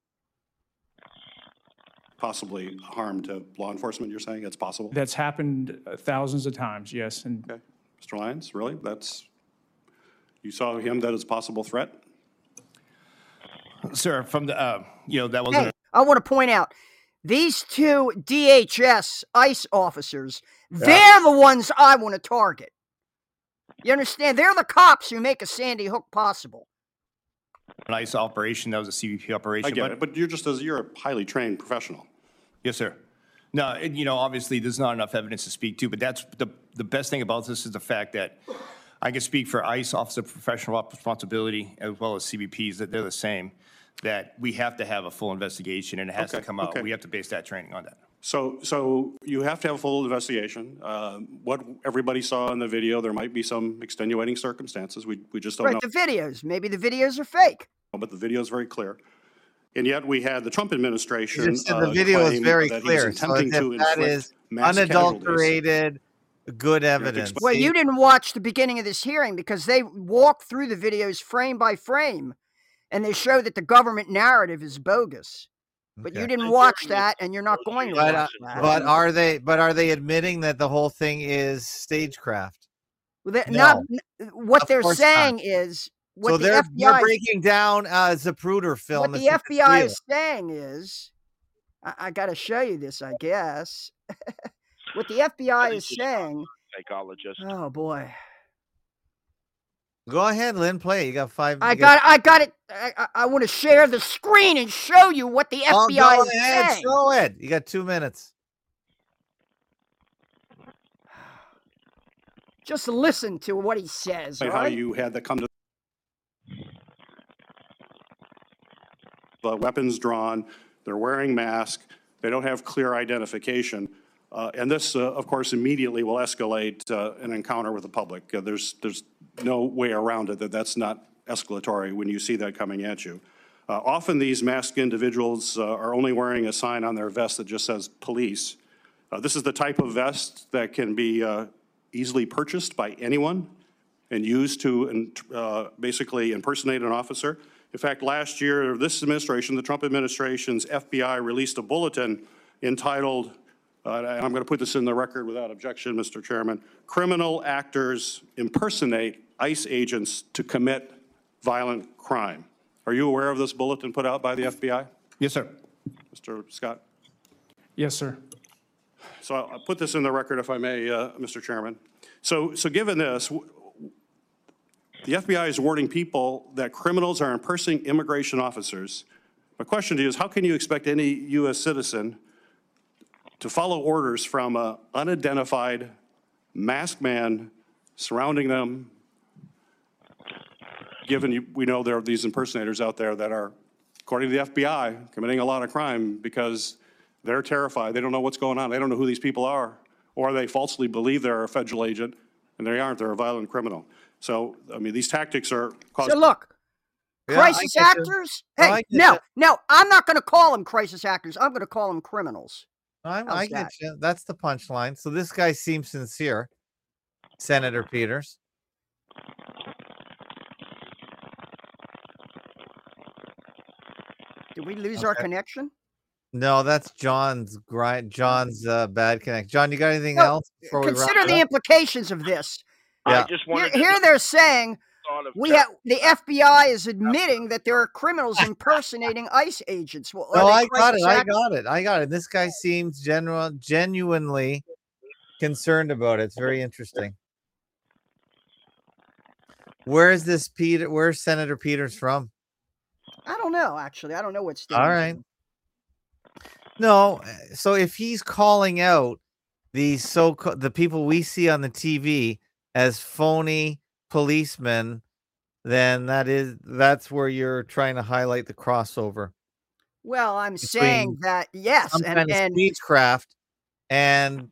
Possibly harm to law enforcement, you're saying? It's possible? That's happened thousands of times, yes. And okay. Mr. Lyons, really? You saw him that as a possible threat? Sir, from the, that wasn't... Hey, I want to point out, these 2 DHS ICE officers, they're the ones I want to target. You understand? They're the cops who make a Sandy Hook possible. An ICE operation, that was a CBP operation. I get it, but you're a highly trained professional. Yes, sir. No, obviously there's not enough evidence to speak to, but that's the best thing about this is the fact that I can speak for ICE, Office of Professional Responsibility, as well as CBPs, that they're the same, that we have to have a full investigation and it has to come out. We have to base that training on that. So you have to have a full investigation. What everybody saw in the video, there might be some extenuating circumstances. We just don't know. The videos. Maybe the videos are fake. But the video is very clear. And yet we had the Trump administration. The video is very clear. So that is unadulterated, good evidence. Well, you didn't watch the beginning of this hearing because they walk through the videos frame by frame, and they show that the government narrative is bogus. But you didn't watch that, and you're not going to watch that. But are they admitting that the whole thing is stagecraft? Well, what they're saying is what the FBI they're breaking down Zapruder film. What the FBI is saying is, I got to show you this, I guess. What the FBI is saying. Psychologist. Oh boy. Go ahead, Lynn. Play. You got 5. I got it. I want to share the screen and show you what the FBI is saying. Show it. You got 2 minutes. Just listen to what he says. How you had that come to the weapons drawn. They're wearing masks. They don't have clear identification. And this, of course, immediately will escalate an encounter with the public. There's no way around it that's not escalatory when you see that coming at you. Often these masked individuals are only wearing a sign on their vest that just says police. This is the type of vest that can be easily purchased by anyone and used to basically impersonate an officer. In fact, last year, this administration, the Trump administration's FBI released a bulletin entitled, and I'm going to put this in the record without objection, Mr. Chairman, "Criminal Actors Impersonate ICE Agents to Commit Violent Crime." Are you aware of this bulletin put out by the FBI? Yes, sir. Mr. Scott? Yes, sir. So I'll put this in the record if I may, Mr. Chairman. So given this, the FBI is warning people that criminals are impersonating immigration officers. My question to you is, how can you expect any U.S. citizen to follow orders from an unidentified masked man surrounding them, given we know there are these impersonators out there that are, according to the FBI, committing a lot of crime because they're terrified. They don't know what's going on. They don't know who these people are, or they falsely believe they're a federal agent, and they aren't. They're a violent criminal. So, I mean, these tactics are causing... So look, crisis actors? Hey, no, I'm not going to call them crisis actors. I'm going to call them criminals. I get you. That's the punchline. So this guy seems sincere, Senator Peters. Did we lose our connection? No, that's John's bad connection. John, you got anything else? Before consider the implications of this. Yeah. I just wanted here they're saying the FBI is admitting that there are criminals impersonating ICE agents. Well, no, I got it. This guy seems genuinely concerned about it. It's very interesting. Where's Senator Peters from? I don't know, actually. I don't know what state. All right. No, so if he's calling out the people we see on the TV as phony policemen, then that's where you're trying to highlight the crossover. Well, I'm saying that yes, and speechcraft and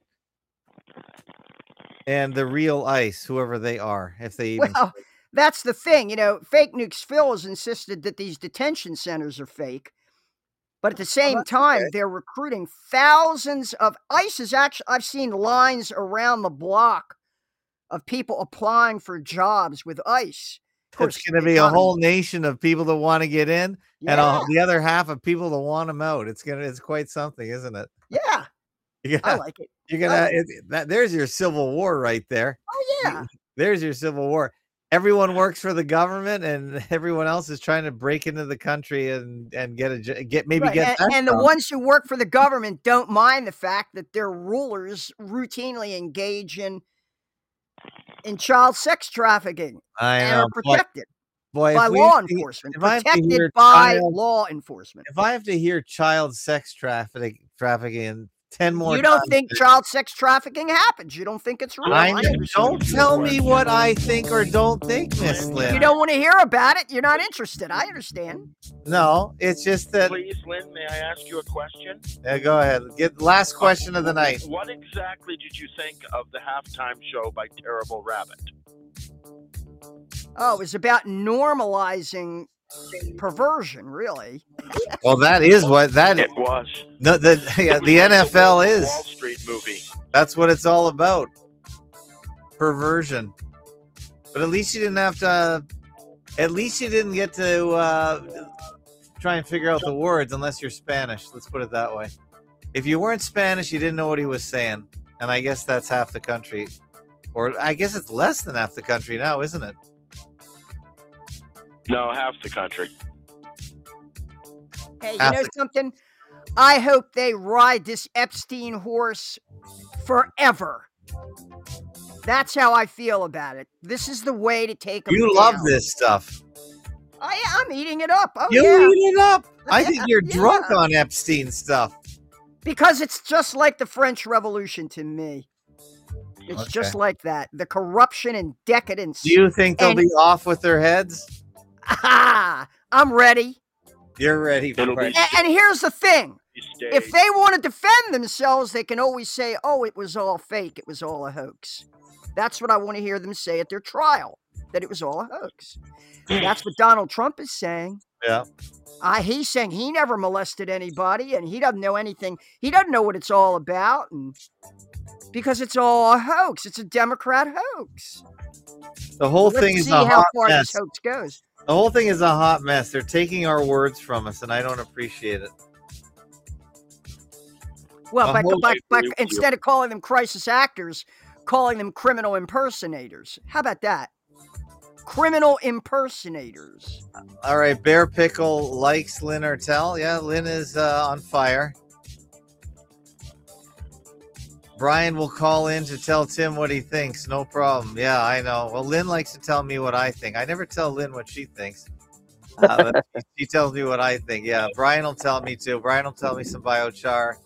the real ICE, whoever they are, if they even. Well, that's the thing, Fake Nukes Phil has insisted that these detention centers are fake. But at the same time, they're recruiting thousands of ICE. I've seen lines around the block of people applying for jobs with ICE. It's going to be a whole nation of people that want to get in, and the other half of people that want them out. It's quite something, isn't it? Yeah, I like it. You're gonna there's your civil war right there. Oh yeah, there's your civil war. Everyone works for the government, and everyone else is trying to break into the country and get that. And the ones who work for the government don't mind the fact that their rulers routinely engage in child sex trafficking and are protected by law enforcement. Protected by law enforcement. If I have to hear child sex trafficking 10 more You don't times. think child sex trafficking happens. You don't think it's real. Don't tell me what I think or don't think, Miss Lynn. You don't want to hear about it. You're not interested. I understand. No, it's just that. Please, Lynn, may I ask you a question? Yeah, go ahead. Get last question of the night. What exactly did you think of the halftime show by Terrible Rabbit? Oh, it was about normalizing perversion, really. Well, that is what that It was. the NFL is. Wall Street movie. That's what it's all about. Perversion. But at least you didn't have to. At least you didn't get to try and figure out the words unless you're Spanish. Let's put it that way. If you weren't Spanish, you didn't know what he was saying, and I guess that's half the country, or I guess it's less than half the country now, isn't it? No, half the country. Hey, you know something? I hope they ride this Epstein horse forever. That's how I feel about it. This is the way to take him You down. love this stuff. I'm eating it up. Oh, You yeah. eat it up. I think you're Yeah. drunk on Epstein stuff. Because it's just like the French Revolution to me. It's just like that. The corruption and decadence. Do you think they'll and- be off with their heads? I'm ready. You're ready for it. And here's the thing. If they want to defend themselves, they can always say, oh, it was all fake. It was all a hoax. That's what I want to hear them say at their trial, that it was all a hoax. That's what Donald Trump is saying. Yeah. He's saying he never molested anybody and he doesn't know anything. He doesn't know what it's all about. And because it's all a hoax. It's a Democrat hoax. The whole Let's thing is see a how hot far mess. this hoax goes. The whole thing is a hot mess. They're taking our words from us, and I don't appreciate it. Well, I hope- but instead of calling them crisis actors, calling them criminal impersonators. How about that? Criminal impersonators. All right, Bear Pickle likes Lynn Ertel. Yeah, Lynn is on fire. Brian will call in to tell Tim what he thinks. No problem. Yeah, I know. Well, Lynn likes to tell me what I think. I never tell Lynn what she thinks. But she tells me what I think. Yeah, Brian will tell me too. Brian will tell me some biochar.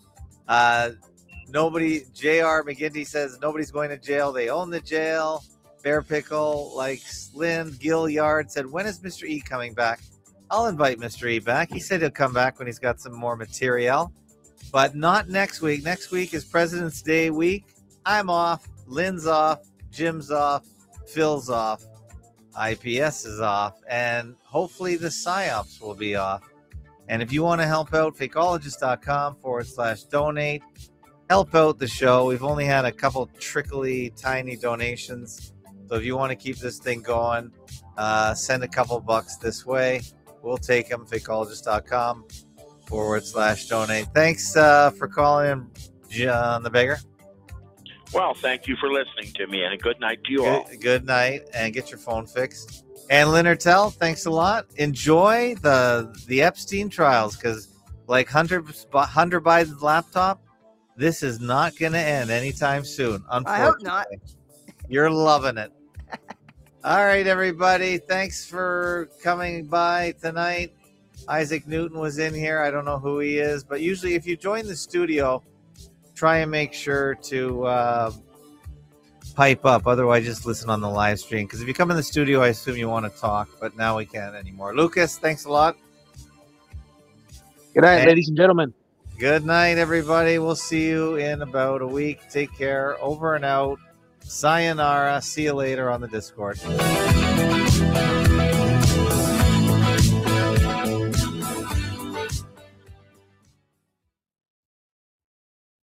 J.R. McGinty says nobody's going to jail. They own the jail. Bear Pickle likes Lynn. Gil Yard said, when is Mr. E coming back? I'll invite Mr. E back. He said he'll come back when he's got some more material. But not next week. Next week is President's Day week. I'm off. Lynn's off. Jim's off. Phil's off. IPS is off. And hopefully the PSYOPs will be off. And if you want to help out, fakeologist.com/donate. Help out the show. We've only had a couple trickly, tiny donations. So if you want to keep this thing going, send a couple bucks this way. We'll take them. fakeologist.com/donate. Thanks for calling in, John the Beggar. Well, thank you for listening to me, and a good night to you all. Good night, and get your phone fixed. And Lynn Ertel, thanks a lot. Enjoy the Epstein trials, because like Hunter Biden's laptop, this is not going to end anytime soon. Unfortunately. I hope not. You're loving it. All right, everybody. Thanks for coming by tonight. Isaac Newton was in here. I don't know who he is, but usually if you join the studio, try and make sure to pipe up. Otherwise, just listen on the live stream. Because if you come in the studio, I assume you want to talk, but now we can't anymore. Lucas, thanks a lot. Good night, ladies and gentlemen. Good night, everybody. We'll see you in about a week. Take care. Over and out. Sayonara. See you later on the Discord.